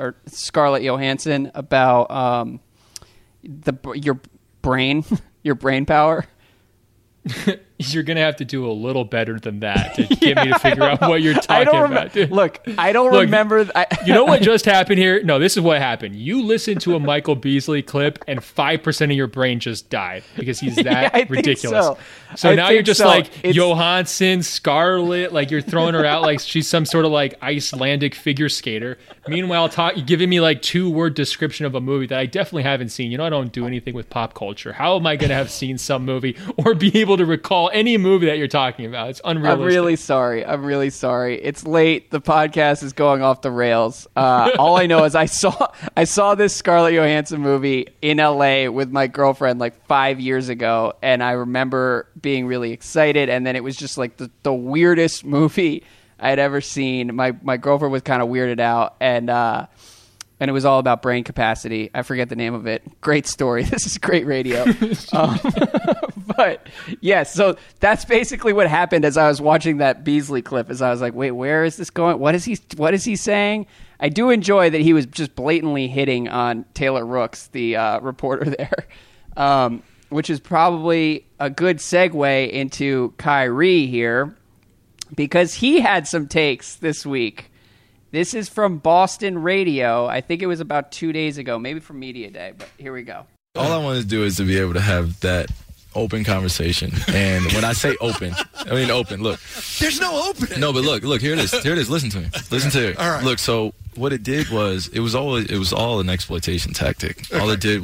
your brain power? You're going to have to do a little better than that to get me to figure out what you're talking about. Look, I don't remember. You know what just happened here? No, this is what happened. You listened to a Michael Beasley clip and 5% of your brain just died because he's that ridiculous. So now you're just Johansson, Scarlett, like you're throwing her out like she's some sort of like Icelandic figure skater. Meanwhile, giving me like 2-word description of a movie that I definitely haven't seen. I don't do anything with pop culture. How am I going to have seen some movie or be able to recall any movie that you're talking about? It's unrealistic. I'm really sorry. It's late. The podcast is going off the rails. All I know is I saw this Scarlett Johansson movie in LA with my girlfriend like 5 years ago, and I remember being really excited, and then it was just like the weirdest movie I had ever seen. My girlfriend was kind of weirded out, and it was all about brain capacity. I forget the name of it. Great story. This is great radio. But yeah, so that's basically what happened as I was watching that Beasley clip. As I was like, wait, where is this going? What is he saying? I do enjoy that he was just blatantly hitting on Taylor Rooks, the reporter there. which is probably a good segue into Kyrie here, because he had some takes this week. This is from Boston Radio. I think it was about 2 days ago, maybe from Media Day, but here we go. All I want to do is to be able to have that open conversation. And when I say open, I mean open. Look. There's no open. No, but look, here it is. Here it is. Listen to me. Listen to it. All right. Look, so what it did was it was all an exploitation tactic. Okay. All it did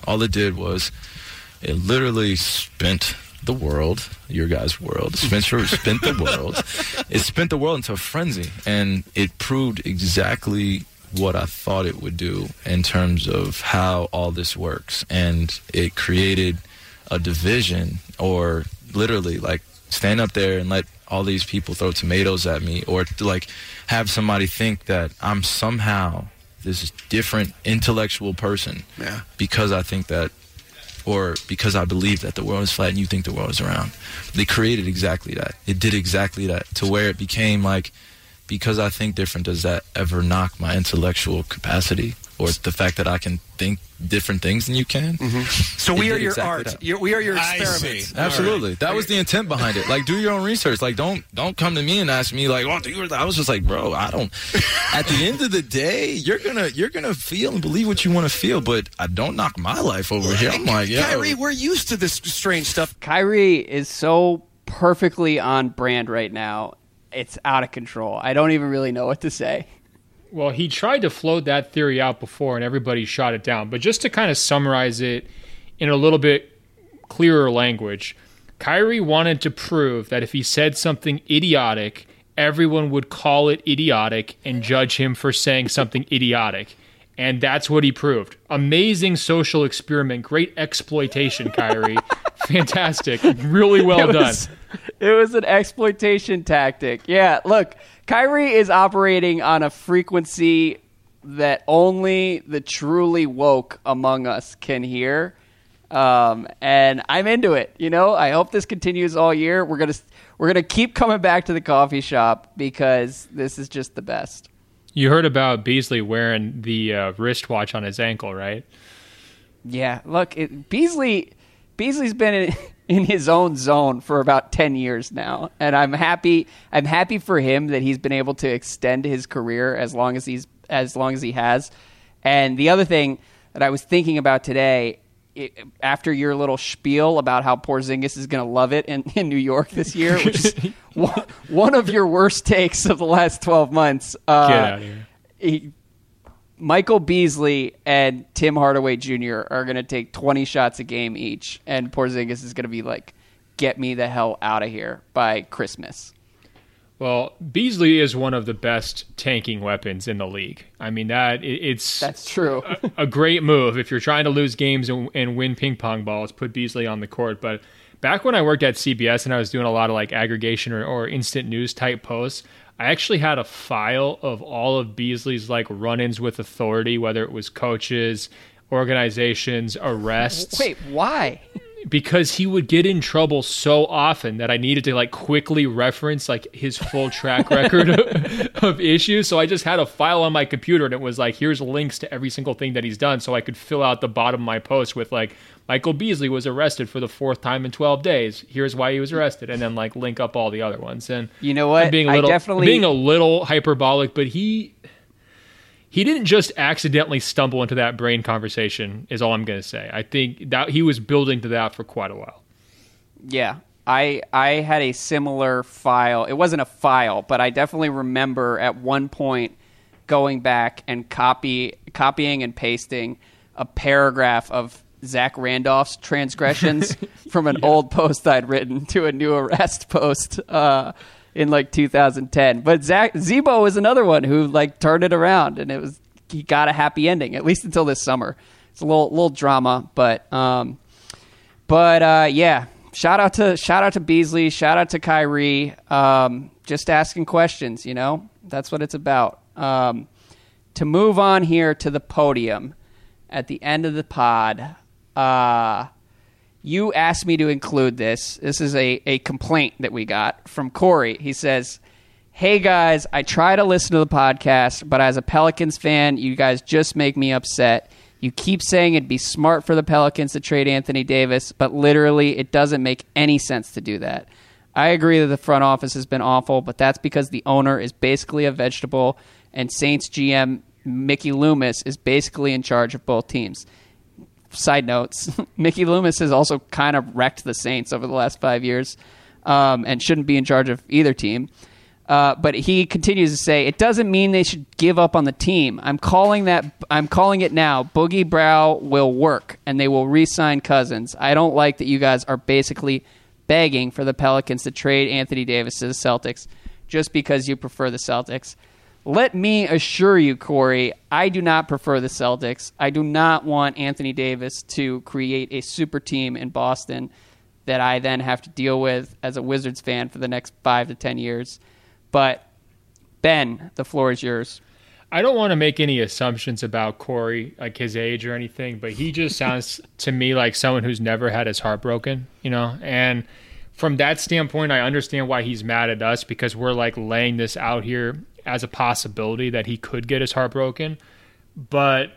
was it literally spent the world, your guys' world. Spencer spent the world. It spent the world into a frenzy, and it proved exactly what I thought it would do in terms of how all this works. And it created a division, or literally like stand up there and let all these people throw tomatoes at me, or to like have somebody think that I'm somehow this different intellectual person because I think that, or because I believe that the world is flat and you think the world is round. They created exactly that. It did exactly that, to where it became like, because I think different, does that ever knock my intellectual capacity, or the fact that I can think different things than you can? Mm-hmm. So we are your art. We are your experiment. Absolutely. That was the intent behind it. Like, do your own research. Like, don't come to me and ask me like, oh, I was just like, bro, I don't. At the end of the day, you're gonna feel and believe what you want to feel, but I don't knock my life over here. I'm like, yeah, Kyrie, we're used to this strange stuff. Kyrie is so perfectly on brand right now. It's out of control. I don't even really know what to say. Well, he tried to float that theory out before, and everybody shot it down. But just to kind of summarize it in a little bit clearer language, Kyrie wanted to prove that if he said something idiotic, everyone would call it idiotic and judge him for saying something idiotic. And that's what he proved. Amazing social experiment. Great exploitation, Kyrie. Fantastic. Really well done. It was an exploitation tactic. Yeah, look, Kyrie is operating on a frequency that only the truly woke among us can hear. And I'm into it. You know, I hope this continues all year. We're gonna keep coming back to the coffee shop because this is just the best. You heard about Beasley wearing the wristwatch on his ankle, right? Yeah, look, Beasley's been in his own zone for about 10 years now, and I'm happy for him that he's been able to extend his career as long as he has. And the other thing that I was thinking about today, after your little spiel about how Porzingis is going to love it in New York this year, which is one of your worst takes of the last 12 months. Get out of here. Michael Beasley and Tim Hardaway Jr. are going to take 20 shots a game each, and Porzingis is going to be like, get me the hell out of here by Christmas. Well, Beasley is one of the best tanking weapons in the league. I mean, that's true. a great move. If you're trying to lose games and win ping pong balls, put Beasley on the court. But back when I worked at CBS and I was doing a lot of like aggregation or instant news type posts, I actually had a file of all of Beasley's like run-ins with authority, whether it was coaches, organizations, arrests. Wait, why? Because he would get in trouble so often that I needed to like quickly reference like his full track record of issues. So I just had a file on my computer and it was like, here's links to every single thing that he's done. So I could fill out the bottom of my post with like, Michael Beasley was arrested for the 4th time in 12 days. Here's why he was arrested. And then like link up all the other ones. And you know what? I'm being a little hyperbolic, but he didn't just accidentally stumble into that brain conversation is all I'm going to say. I think that he was building to that for quite a while. Yeah. I had a similar file. It wasn't a file, but I definitely remember at one point going back and copying and pasting a paragraph of Zach Randolph's transgressions from an old post I'd written to a new arrest post in like 2010. But Zebo was another one who like turned it around, and he got a happy ending, at least until this summer. It's a little drama, but yeah. Shout out to Beasley, shout out to Kyrie. Just asking questions, you know? That's what it's about. To move on here to the podium at the end of the pod, you asked me to include this. This is a complaint that we got from Corey. He says, "Hey guys, I try to listen to the podcast, but as a Pelicans fan, you guys just make me upset. You keep saying it'd be smart for the Pelicans to trade Anthony Davis, but literally it doesn't make any sense to do that. I agree that the front office has been awful, but that's because the owner is basically a vegetable, and Saints GM Mickey Loomis is basically in charge of both teams. Side notes, Mickey Loomis has also kind of wrecked the Saints over the last 5 years and shouldn't be in charge of either team. But he continues to say, it doesn't mean they should give up on the team. I'm calling it now. Boogie Brow will work, and they will re-sign Cousins. I don't like that you guys are basically begging for the Pelicans to trade Anthony Davis to the Celtics just because you prefer the Celtics. Let me assure you, Corey, I do not prefer the Celtics. I do not want Anthony Davis to create a super team in Boston that I then have to deal with as a Wizards fan for the next 5 to 10 years. But, Ben, the floor is yours. I don't want to make any assumptions about Corey, like his age or anything, but he just sounds to me like someone who's never had his heart broken, And from that standpoint, I understand why he's mad at us, because we're like laying this out here as a possibility that he could get his heart broken. But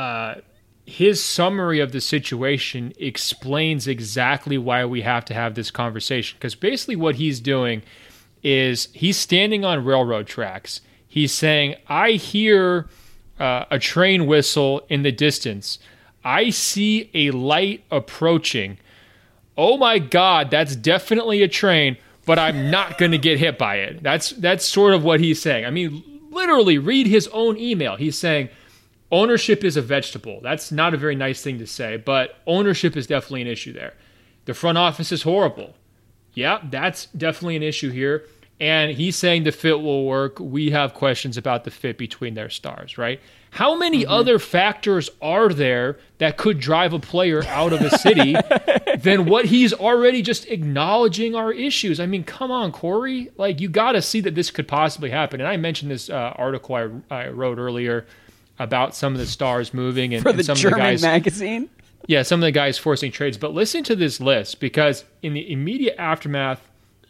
his summary of the situation explains exactly why we have to have this conversation. Because basically what he's doing is he's standing on railroad tracks. He's saying, I hear a train whistle in the distance. I see a light approaching. Oh my God, that's definitely a train, but I'm not going to get hit by it. That's sort of what he's saying. I mean, literally read his own email. He's saying ownership is a vegetable. That's not a very nice thing to say, but ownership is definitely an issue there. The front office is horrible. Yeah, that's definitely an issue here. And he's saying the fit will work. We have questions about the fit between their stars, right? How many other factors are there that could drive a player out of a city than what he's already just acknowledging are issues? I mean, come on, Corey. Like, you got to see that this could possibly happen. And I mentioned this article I wrote earlier about some of the stars moving and, for the some German of the guys, magazine. Yeah, some of the guys forcing trades. But listen to this list, because in the immediate aftermath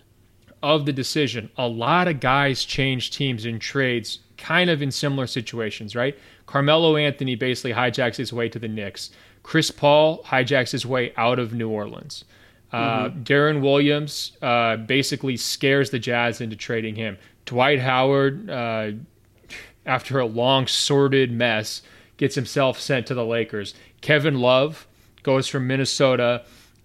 of the decision, a lot of guys changed teams in trades kind of in similar situations, right? Carmelo Anthony basically hijacks his way to the Knicks. Chris Paul hijacks his way out of New Orleans. Darren Williams basically scares the Jazz into trading him. Dwight Howard, after a long, sordid mess, gets himself sent to the Lakers. Kevin Love goes from Minnesota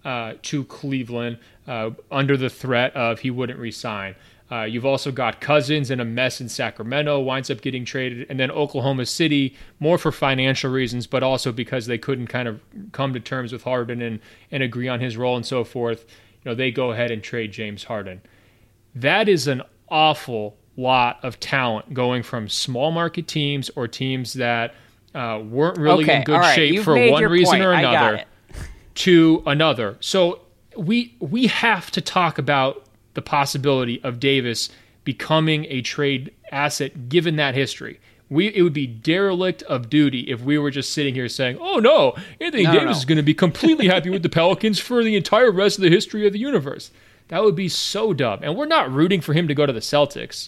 to Cleveland under the threat of he wouldn't resign. You've also got Cousins in a mess in Sacramento, winds up getting traded, and then Oklahoma City, more for financial reasons, but also because they couldn't kind of come to terms with Harden and agree on his role and so forth. They go ahead and trade James Harden. That is an awful lot of talent going from small market teams or teams that weren't really in good shape for one reason or another to another. So we have to talk about the possibility of Davis becoming a trade asset given that history. It would be derelict of duty if we were just sitting here saying, oh no, Anthony Davis is going to be completely happy with the Pelicans for the entire rest of the history of the universe. That would be so dumb. And we're not rooting for him to go to the Celtics.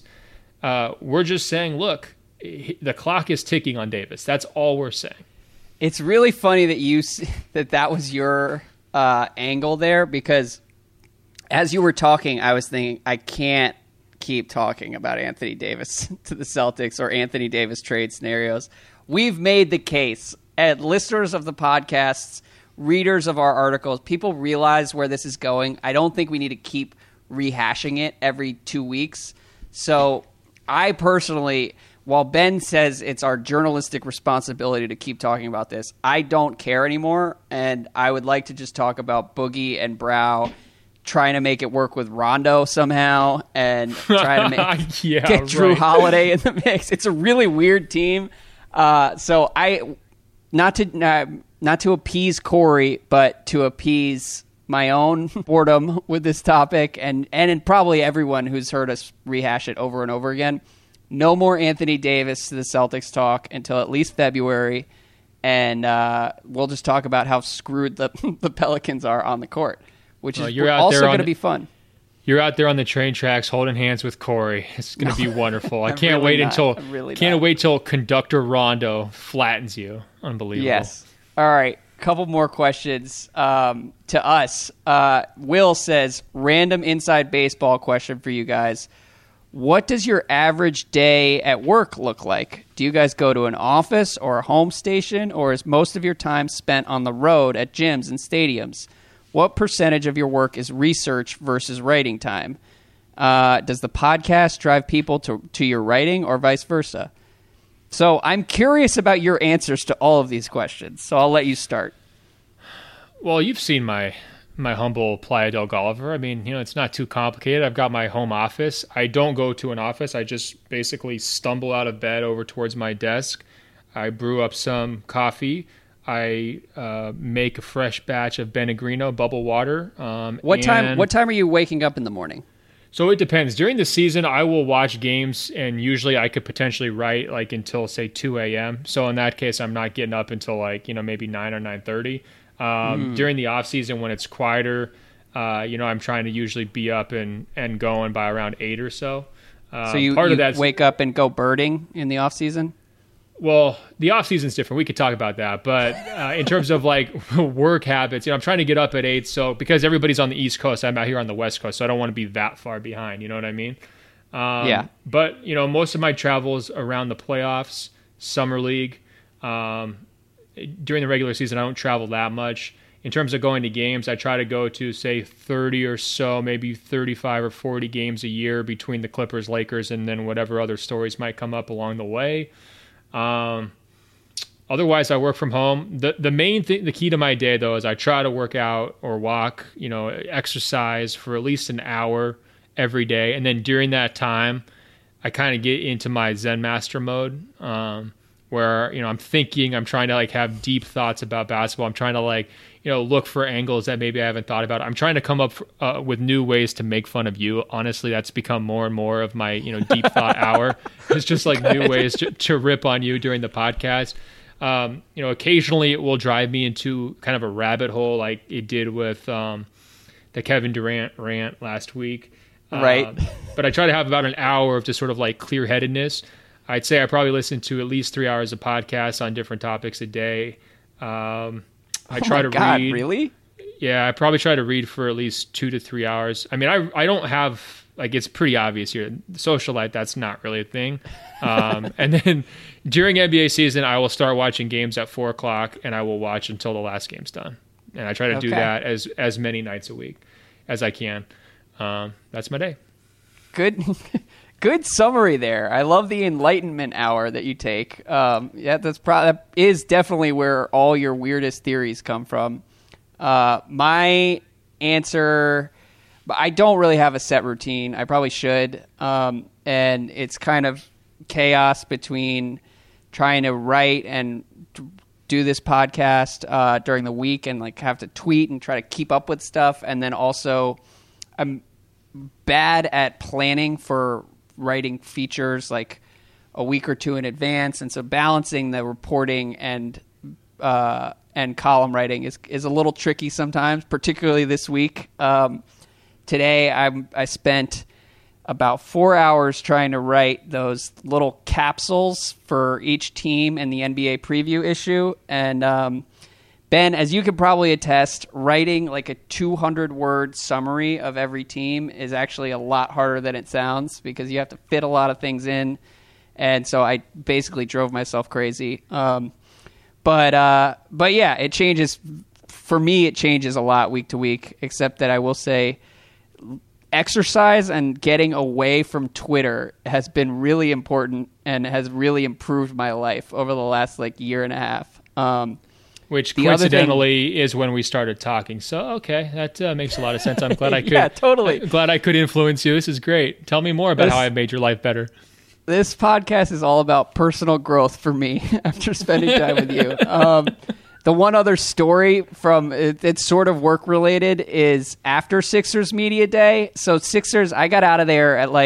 We're just saying, look, the clock is ticking on Davis. That's all we're saying. It's really funny that that was your angle there, because as you were talking, I was thinking, I can't keep talking about Anthony Davis to the Celtics or Anthony Davis trade scenarios. We've made the case. And listeners of the podcasts, readers of our articles, people realize where this is going. I don't think we need to keep rehashing it every 2 weeks. So I personally, while Ben says it's our journalistic responsibility to keep talking about this, I don't care anymore. And I would like to just talk about Boogie and Brow trying to make it work with Rondo somehow and trying to get Jrue Holiday in the mix. It's a really weird team. So I, not to appease Corey, but to appease my own boredom with this topic and probably everyone who's heard us rehash it over and over again. No more Anthony Davis to the Celtics talk until at least February. And we'll just talk about how screwed the Pelicans are on the court, which is also going to be fun. You're out there on the train tracks holding hands with Corey. It's going to be wonderful. I can't really wait until Conductor Rondo flattens you. Unbelievable. Yes. All right. Couple more questions to us. Will says, random inside baseball question for you guys. What does your average day at work look like? Do you guys go to an office or a home station, or is most of your time spent on the road at gyms and stadiums? What percentage of your work is research versus writing time? Does the podcast drive people to your writing or vice versa? So I'm curious about your answers to all of these questions, so I'll let you start. Well, you've seen my humble Playa del Gulliver. I mean, it's not too complicated. I've got my home office. I don't go to an office. I just basically stumble out of bed over towards my desk. I brew up some coffee. I make a fresh batch of Benegrino bubble water. What time are you waking up in the morning? So it depends. During the season, I will watch games, and usually I could potentially write until, say, 2 a.m. So in that case, I'm not getting up until maybe 9 or 9:30. During the off season, when it's quieter, I'm trying to usually be up and going by around 8 or so. So you wake up and go birding in the off season? Well, the off season's different. We could talk about that, but in terms of work habits, I'm trying to get up at 8. So because everybody's on the East Coast, I'm out here on the West Coast, so I don't want to be that far behind. You know what I mean? Yeah. But most of my travels around the playoffs, summer league. During the regular season, I don't travel that much. In terms of going to games, I try to go to, say, 30 or so, maybe 35 or 40 games a year between the Clippers, Lakers, and then whatever other stories might come up along the way. Otherwise, I work from home. The main thing, the key to my day, though, is I try to work out or walk, exercise for at least an hour every day. And then during that time, I kind of get into my Zen master mode, where, I'm thinking, I'm trying to have deep thoughts about basketball. I'm trying to look for angles that maybe I haven't thought about. I'm trying to come up with new ways to make fun of you. Honestly, that's become more and more of my, deep thought hour. It's just new ways to rip on you during the podcast. Occasionally it will drive me into kind of a rabbit hole like it did with the Kevin Durant rant last week. Right. But I try to have about an hour of just sort of clear-headedness. I'd say I probably listen to at least 3 hours of podcasts on different topics a day. I try to read. Really? Yeah, I probably try to read for at least 2 to 3 hours. I mean, I don't have it's pretty obvious here. The social life, that's not really a thing. And then during NBA season, I will start watching games at 4:00, and I will watch until the last game's done. And I try to do that as many nights a week as I can. That's my day. Good summary there. I love the enlightenment hour that you take. That is definitely where all your weirdest theories come from. My answer, I don't really have a set routine. I probably should. And it's kind of chaos between trying to write and do this podcast during the week and have to tweet and try to keep up with stuff. And then also I'm bad at planning for writing features a week or two in advance, and so balancing the reporting and column writing is a little tricky sometimes, particularly this week. Today I spent about 4 hours trying to write those little capsules for each team in the NBA preview issue, and Ben, as you could probably attest, writing a 200-word summary of every team is actually a lot harder than it sounds because you have to fit a lot of things in. And so I basically drove myself crazy. But yeah, it changes. For me, it changes a lot week to week, except that I will say exercise and getting away from Twitter has been really important and has really improved my life over the last year and a half. Which coincidentally is when we started talking. So, okay, that makes a lot of sense. I'm glad I could. Yeah, totally. Glad I could influence you. This is great. Tell me more about how I made your life better. This podcast is all about personal growth for me after spending time with you. The one other story from it's sort of work related is after Sixers Media Day. So Sixers, I got out of there at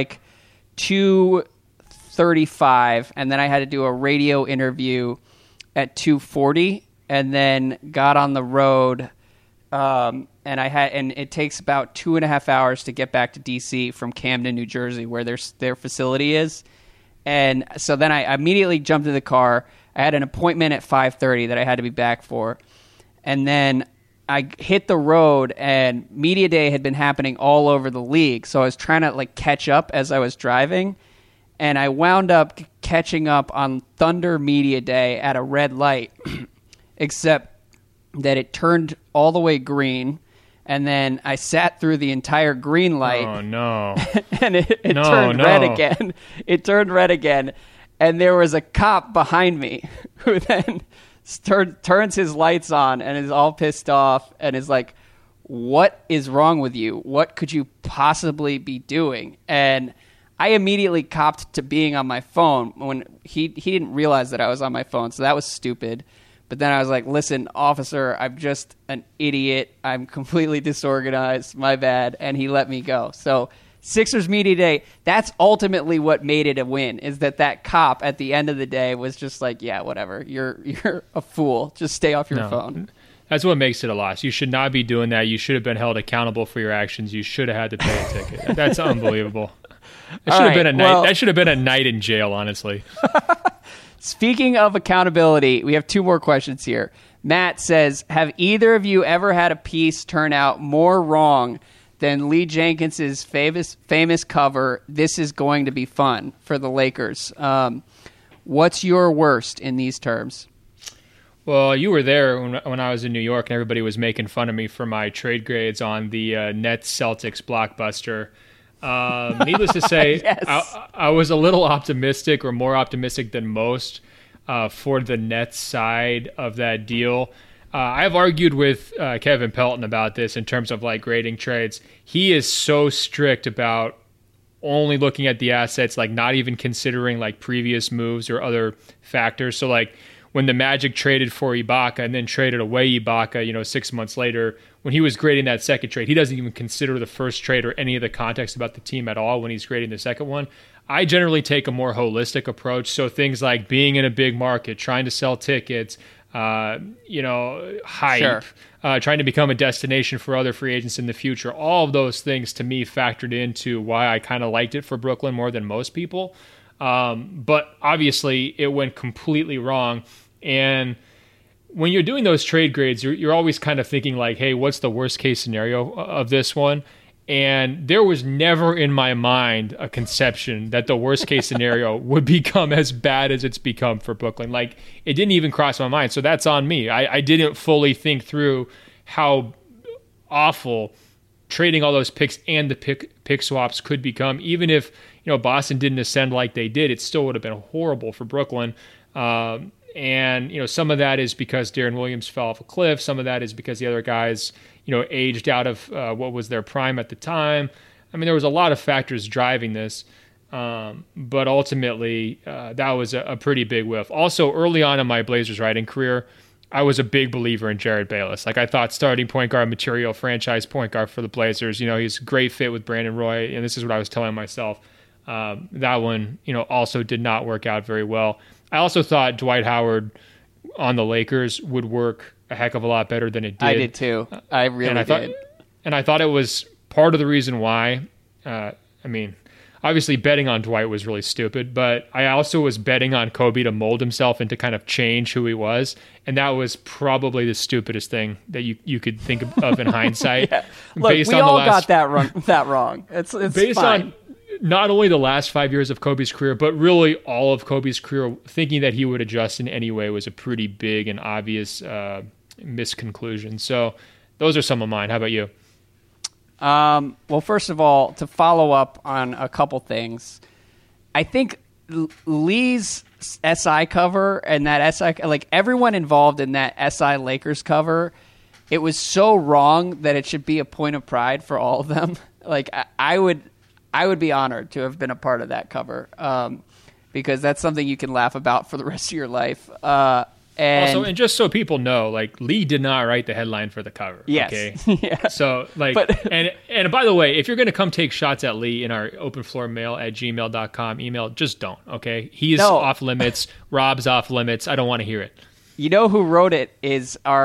2:35, and then I had to do a radio interview at 2:40. And then got on the road and it takes about 2.5 hours to get back to DC from Camden, New Jersey, where their facility is. And so then I immediately jumped in the car. I had an appointment at 5:30 that I had to be back for. And then I hit the road, and media day had been happening all over the league. So I was trying to catch up as I was driving. And I wound up catching up on Thunder media day at a red light, except that it turned all the way green. And then I sat through the entire green light. Oh, no. And it turned red again. It turned red again. And there was a cop behind me who then turns his lights on and is all pissed off and is like, what is wrong with you? What could you possibly be doing? And I immediately copped to being on my phone when he didn't realize that I was on my phone. So that was stupid. But then I was like, listen, officer, I'm just an idiot. I'm completely disorganized. My bad. And he let me go. So Sixers media day, that's ultimately what made it a win, is that cop at the end of the day was just like, yeah, whatever. You're a fool. Just stay off your phone. That's what makes it a loss. You should not be doing that. You should have been held accountable for your actions. You should have had to pay a ticket. That's unbelievable. That should have been a night in jail, honestly. Speaking of accountability, we have 2 more questions here. Matt says, have either of you ever had a piece turn out more wrong than Lee Jenkins's famous cover, "This Is Going to Be Fun" for the Lakers? What's your worst in these terms? Well, you were there when I was in New York and everybody was making fun of me for my trade grades on the Nets-Celtics blockbuster. Needless to say, yes. I was a little optimistic, or more optimistic than most, for the Nets side of that deal. I've argued with Kevin Pelton about this in terms of grading trades. He is so strict about only looking at the assets, not even considering previous moves or other factors. So when the Magic traded for Ibaka and then traded away Ibaka, 6 months later, when he was grading that second trade, he doesn't even consider the first trade or any of the context about the team at all when he's grading the second one. I generally take a more holistic approach. So things like being in a big market, trying to sell tickets, hype, sure. Trying to become a destination for other free agents in the future. All of those things to me factored into why I kind of liked it for Brooklyn more than most people. But obviously it went completely wrong. And when you're doing those trade grades, you're always kind of thinking hey, what's the worst case scenario of this one? And there was never in my mind a conception that the worst case scenario would become as bad as it's become for Brooklyn. It didn't even cross my mind. So that's on me. I didn't fully think through how awful trading all those picks and the pick swaps could become. Even if Boston didn't ascend like they did, it still would have been horrible for Brooklyn. And some of that is because Deron Williams fell off a cliff. Some of that is because the other guys aged out of what was their prime at the time. I mean, there was a lot of factors driving this, but ultimately that was a pretty big whiff. Also, early on in my Blazers writing career, I was a big believer in Jared Bayless. I thought starting point guard material, franchise point guard for the Blazers. He's a great fit with Brandon Roy, and this is what I was telling myself. That one, also did not work out very well. I also thought Dwight Howard on the Lakers would work a heck of a lot better than it did. I did too. I really did. And I thought it was part of the reason why. Obviously betting on Dwight was really stupid, but I also was betting on Kobe to mold himself and to kind of change who he was. And that was probably the stupidest thing that you could think of in hindsight. Yeah. Look, we all got that wrong. It's based fine. On not only the last 5 years of Kobe's career, but really all of Kobe's career. Thinking that he would adjust in any way was a pretty big and obvious misconclusion. So those are some of mine. How about you? Well, first of all, to follow up on a couple things, I think Lee's SI cover and that SI, everyone involved in that SI Lakers cover, it was so wrong that it should be a point of pride for all of them. I would be honored to have been a part of that cover, because that's something you can laugh about for the rest of your life. And just so people know, Lee did not write the headline for the cover. Yes. Okay. Yeah. So and by the way, if you're going to come take shots at Lee in our open floor mail at gmail.com email, just don't. Okay. He's off limits. Rob's off limits. I don't want to hear it. You know who wrote it is our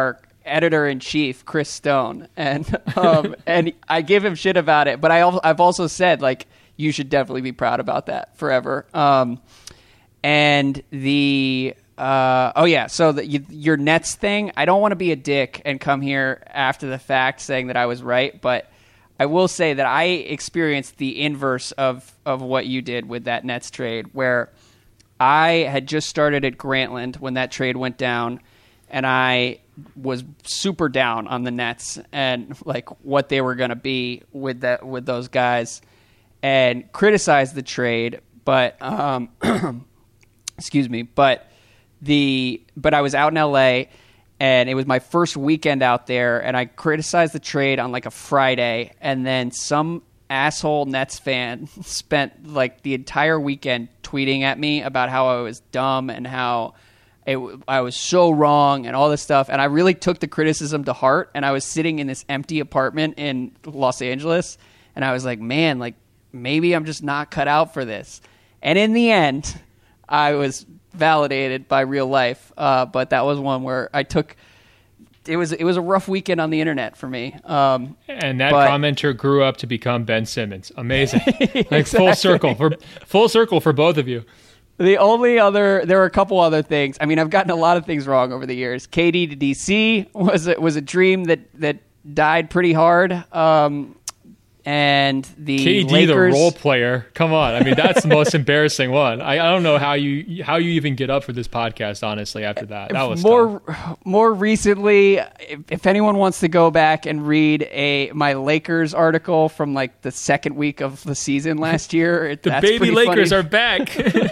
editor-in-chief, Chris Stone, and and I give him shit about it, but I've also said, like, you should definitely be proud about that forever. And the so your Nets thing, I don't want to be a dick and come here after the fact saying that I was right, but I will say that I experienced the inverse of what you did with that Nets trade, where I had just started at Grantland when that trade went down, and I was super down on the Nets and like what they were going to be with those guys, and criticized the trade. But excuse me, but I was out in LA, and it was my first weekend out there, and I criticized the trade on like a Friday, and then some asshole Nets fan spent like the entire weekend tweeting at me about how I was dumb and how I was so wrong and all this stuff. And I really took the criticism to heart, and I was sitting in this empty apartment in Los Angeles, and I was like, man, like maybe I'm just not cut out for this. And in the end, I was validated by real life, but that was one where I took. It was a rough weekend on the internet for me. And that commenter grew up to become Ben Simmons. Amazing, like exactly. full circle for both of you. There were a couple other things. I mean, I've gotten a lot of things wrong over the years. KD to DC was a dream that died pretty hard. And the KD, Lakers, the role player. Come on, I mean that's the most embarrassing one. I don't know how you even get up for this podcast. Honestly, after that was more recently. If anyone wants to go back and read my Lakers article from like the second week of the season last year, the baby Lakers are back.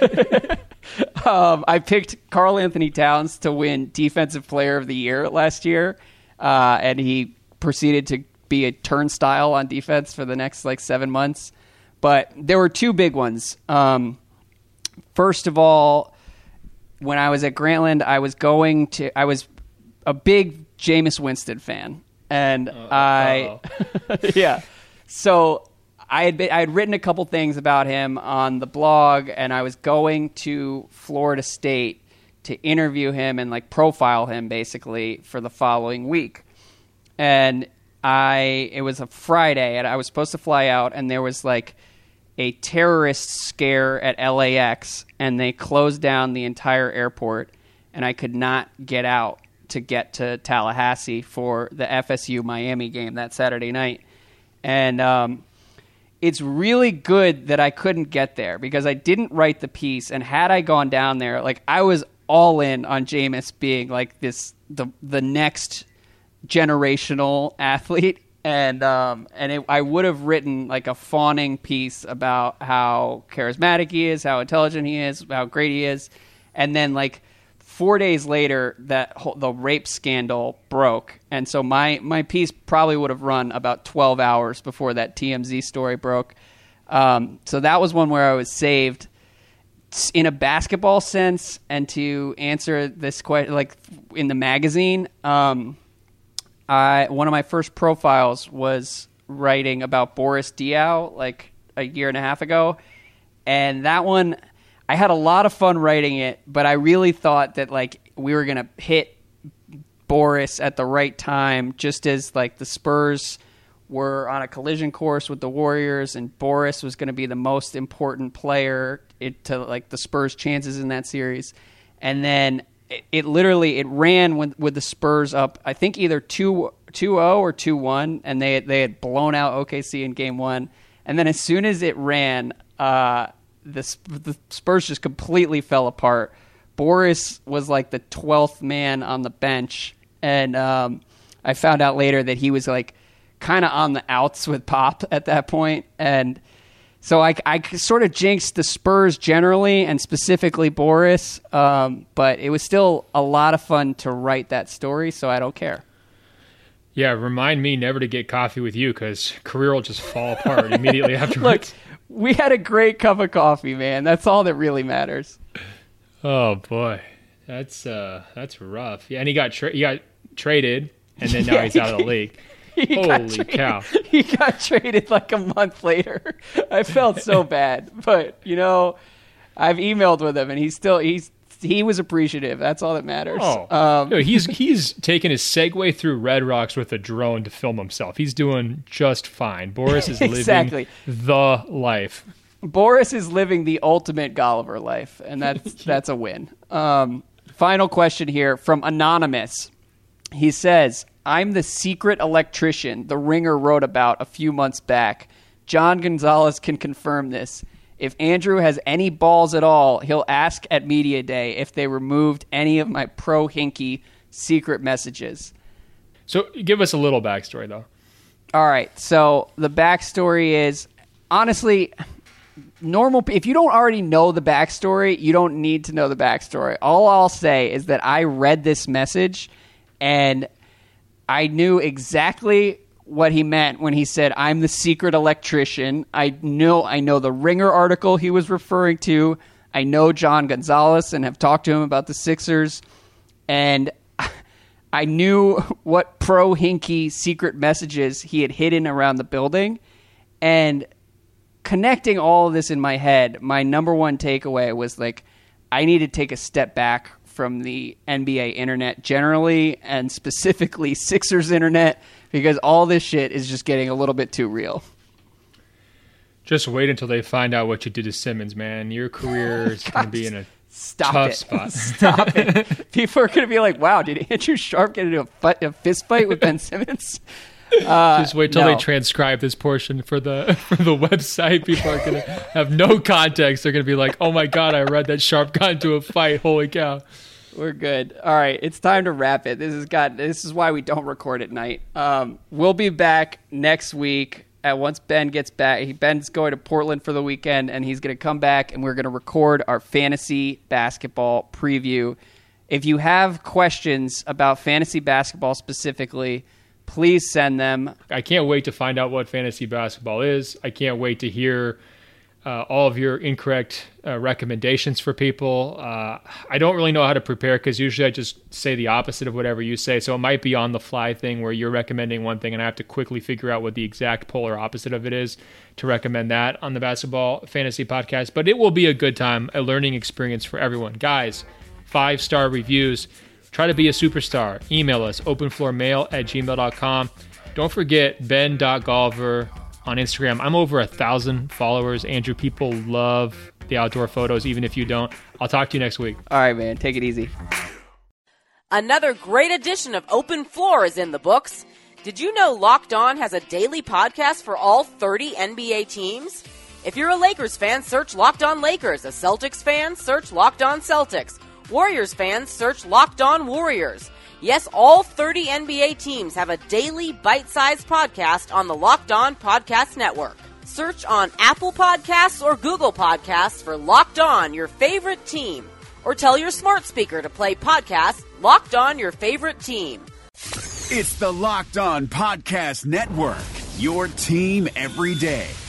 I picked Karl Anthony Towns to win Defensive Player of the Year last year, and he proceeded to be a turnstile on defense for the next like 7 months. But there were two big ones. First of all, when I was at Grantland, I was a big Jameis Winston fan, and so I had written a couple things about him on the blog, and I was going to Florida State to interview him and like profile him basically for the following week. And it was a Friday, and I was supposed to fly out, and there was like a terrorist scare at LAX, and they closed down the entire airport, and I could not get out to get to Tallahassee for the FSU Miami game that Saturday night. And it's really good that I couldn't get there because I didn't write the piece, and had I gone down there, like I was all in on Jameis being like the next generational athlete, and I would have written like a fawning piece about how charismatic he is, how intelligent he is, how great he is, and then like 4 days later the rape scandal broke, and so my piece probably would have run about 12 hours before that TMZ story broke. So that was one where I was saved in a basketball sense. And to answer this question, like in the magazine, one of my first profiles was writing about Boris Diaw like a year and a half ago, and that one I had a lot of fun writing it, but I really thought that like we were gonna hit Boris at the right time, just as like the Spurs were on a collision course with the Warriors, and Boris was going to be the most important player to like the Spurs' chances in that series, and then it ran with the Spurs up, I think either 2-0 or 2-1, and they had blown out OKC in game one. And then as soon as it ran, the Spurs just completely fell apart. Boris was like the 12th man on the bench, and I found out later that he was like kind of on the outs with Pop at that point. And so I sort of jinxed the Spurs generally, and specifically Boris, but it was still a lot of fun to write that story, so I don't care. Yeah, remind me never to get coffee with you, because career will just fall apart immediately afterwards. Look, we had a great cup of coffee, man. That's all that really matters. Oh boy, that's rough. Yeah, and he got traded, and then now he's out of the league. Holy cow. He got traded like a month later. I felt so bad. But, I've emailed with him, and he's he was appreciative. That's all that matters. He's taking his Segway through Red Rocks with a drone to film himself. He's doing just fine. Boris is living the life. Boris is living the ultimate Golliver life, and that's a win. Final question here from Anonymous. He says, I'm the secret electrician the Ringer wrote about a few months back. John Gonzalez can confirm this. If Andrew has any balls at all, he'll ask at Media Day if they removed any of my pro-Hinkie secret messages. So give us a little backstory, though. All right. So the backstory is, honestly, if you don't already know the backstory, you don't need to know the backstory. All I'll say is that I read this message, and I knew exactly what he meant when he said, I'm the secret electrician. I know the Ringer article he was referring to. I know John Gonzalez and have talked to him about the Sixers. And I knew what pro-Hinkie secret messages he had hidden around the building. And connecting all of this in my head, my number one takeaway was like, I need to take a step back from the NBA internet generally and specifically Sixers internet, because all this shit is just getting a little bit too real. Just wait until they find out what you did to Simmons, man. Your career is going to be in a tough spot. Stop it. People are going to be like, wow, did Andrew Sharp get into a fist fight with Ben Simmons? Just wait till they transcribe this portion for the website. People are going to have no context. They're going to be like, oh my God, I read that Sharp got into a fight. Holy cow. We're good. All right, it's time to wrap it. This is why we don't record at night. We'll be back next week. Once Ben gets back, Ben's going to Portland for the weekend, and he's going to come back, and we're going to record our fantasy basketball preview. If you have questions about fantasy basketball specifically, please send them. I can't wait to find out what fantasy basketball is. I can't wait to hear all of your incorrect recommendations for people. I don't really know how to prepare because usually I just say the opposite of whatever you say. So it might be on the fly thing where you're recommending one thing and I have to quickly figure out what the exact polar opposite of it is to recommend that on the Basketball Fantasy Podcast. But it will be a good time, a learning experience for everyone. Guys, 5-star reviews. Try to be a superstar. Email us, openfloormail@gmail.com. Don't forget ben.golliver on Instagram. I'm over 1,000 followers. Andrew, people love the outdoor photos, even if you don't. I'll talk to you next week. All right, man. Take it easy. Another great edition of Open Floor is in the books. Did you know Locked On has a daily podcast for all 30 NBA teams? If you're a Lakers fan, search Locked On Lakers. A Celtics fan, search Locked On Celtics. Warriors fans, search Locked On Warriors. Yes, all 30 NBA teams have a daily bite-sized podcast on the Locked On Podcast Network. Search on Apple Podcasts or Google Podcasts for Locked On, your favorite team. Or tell your smart speaker to play podcast Locked On, your favorite team. It's the Locked On Podcast Network, your team every day.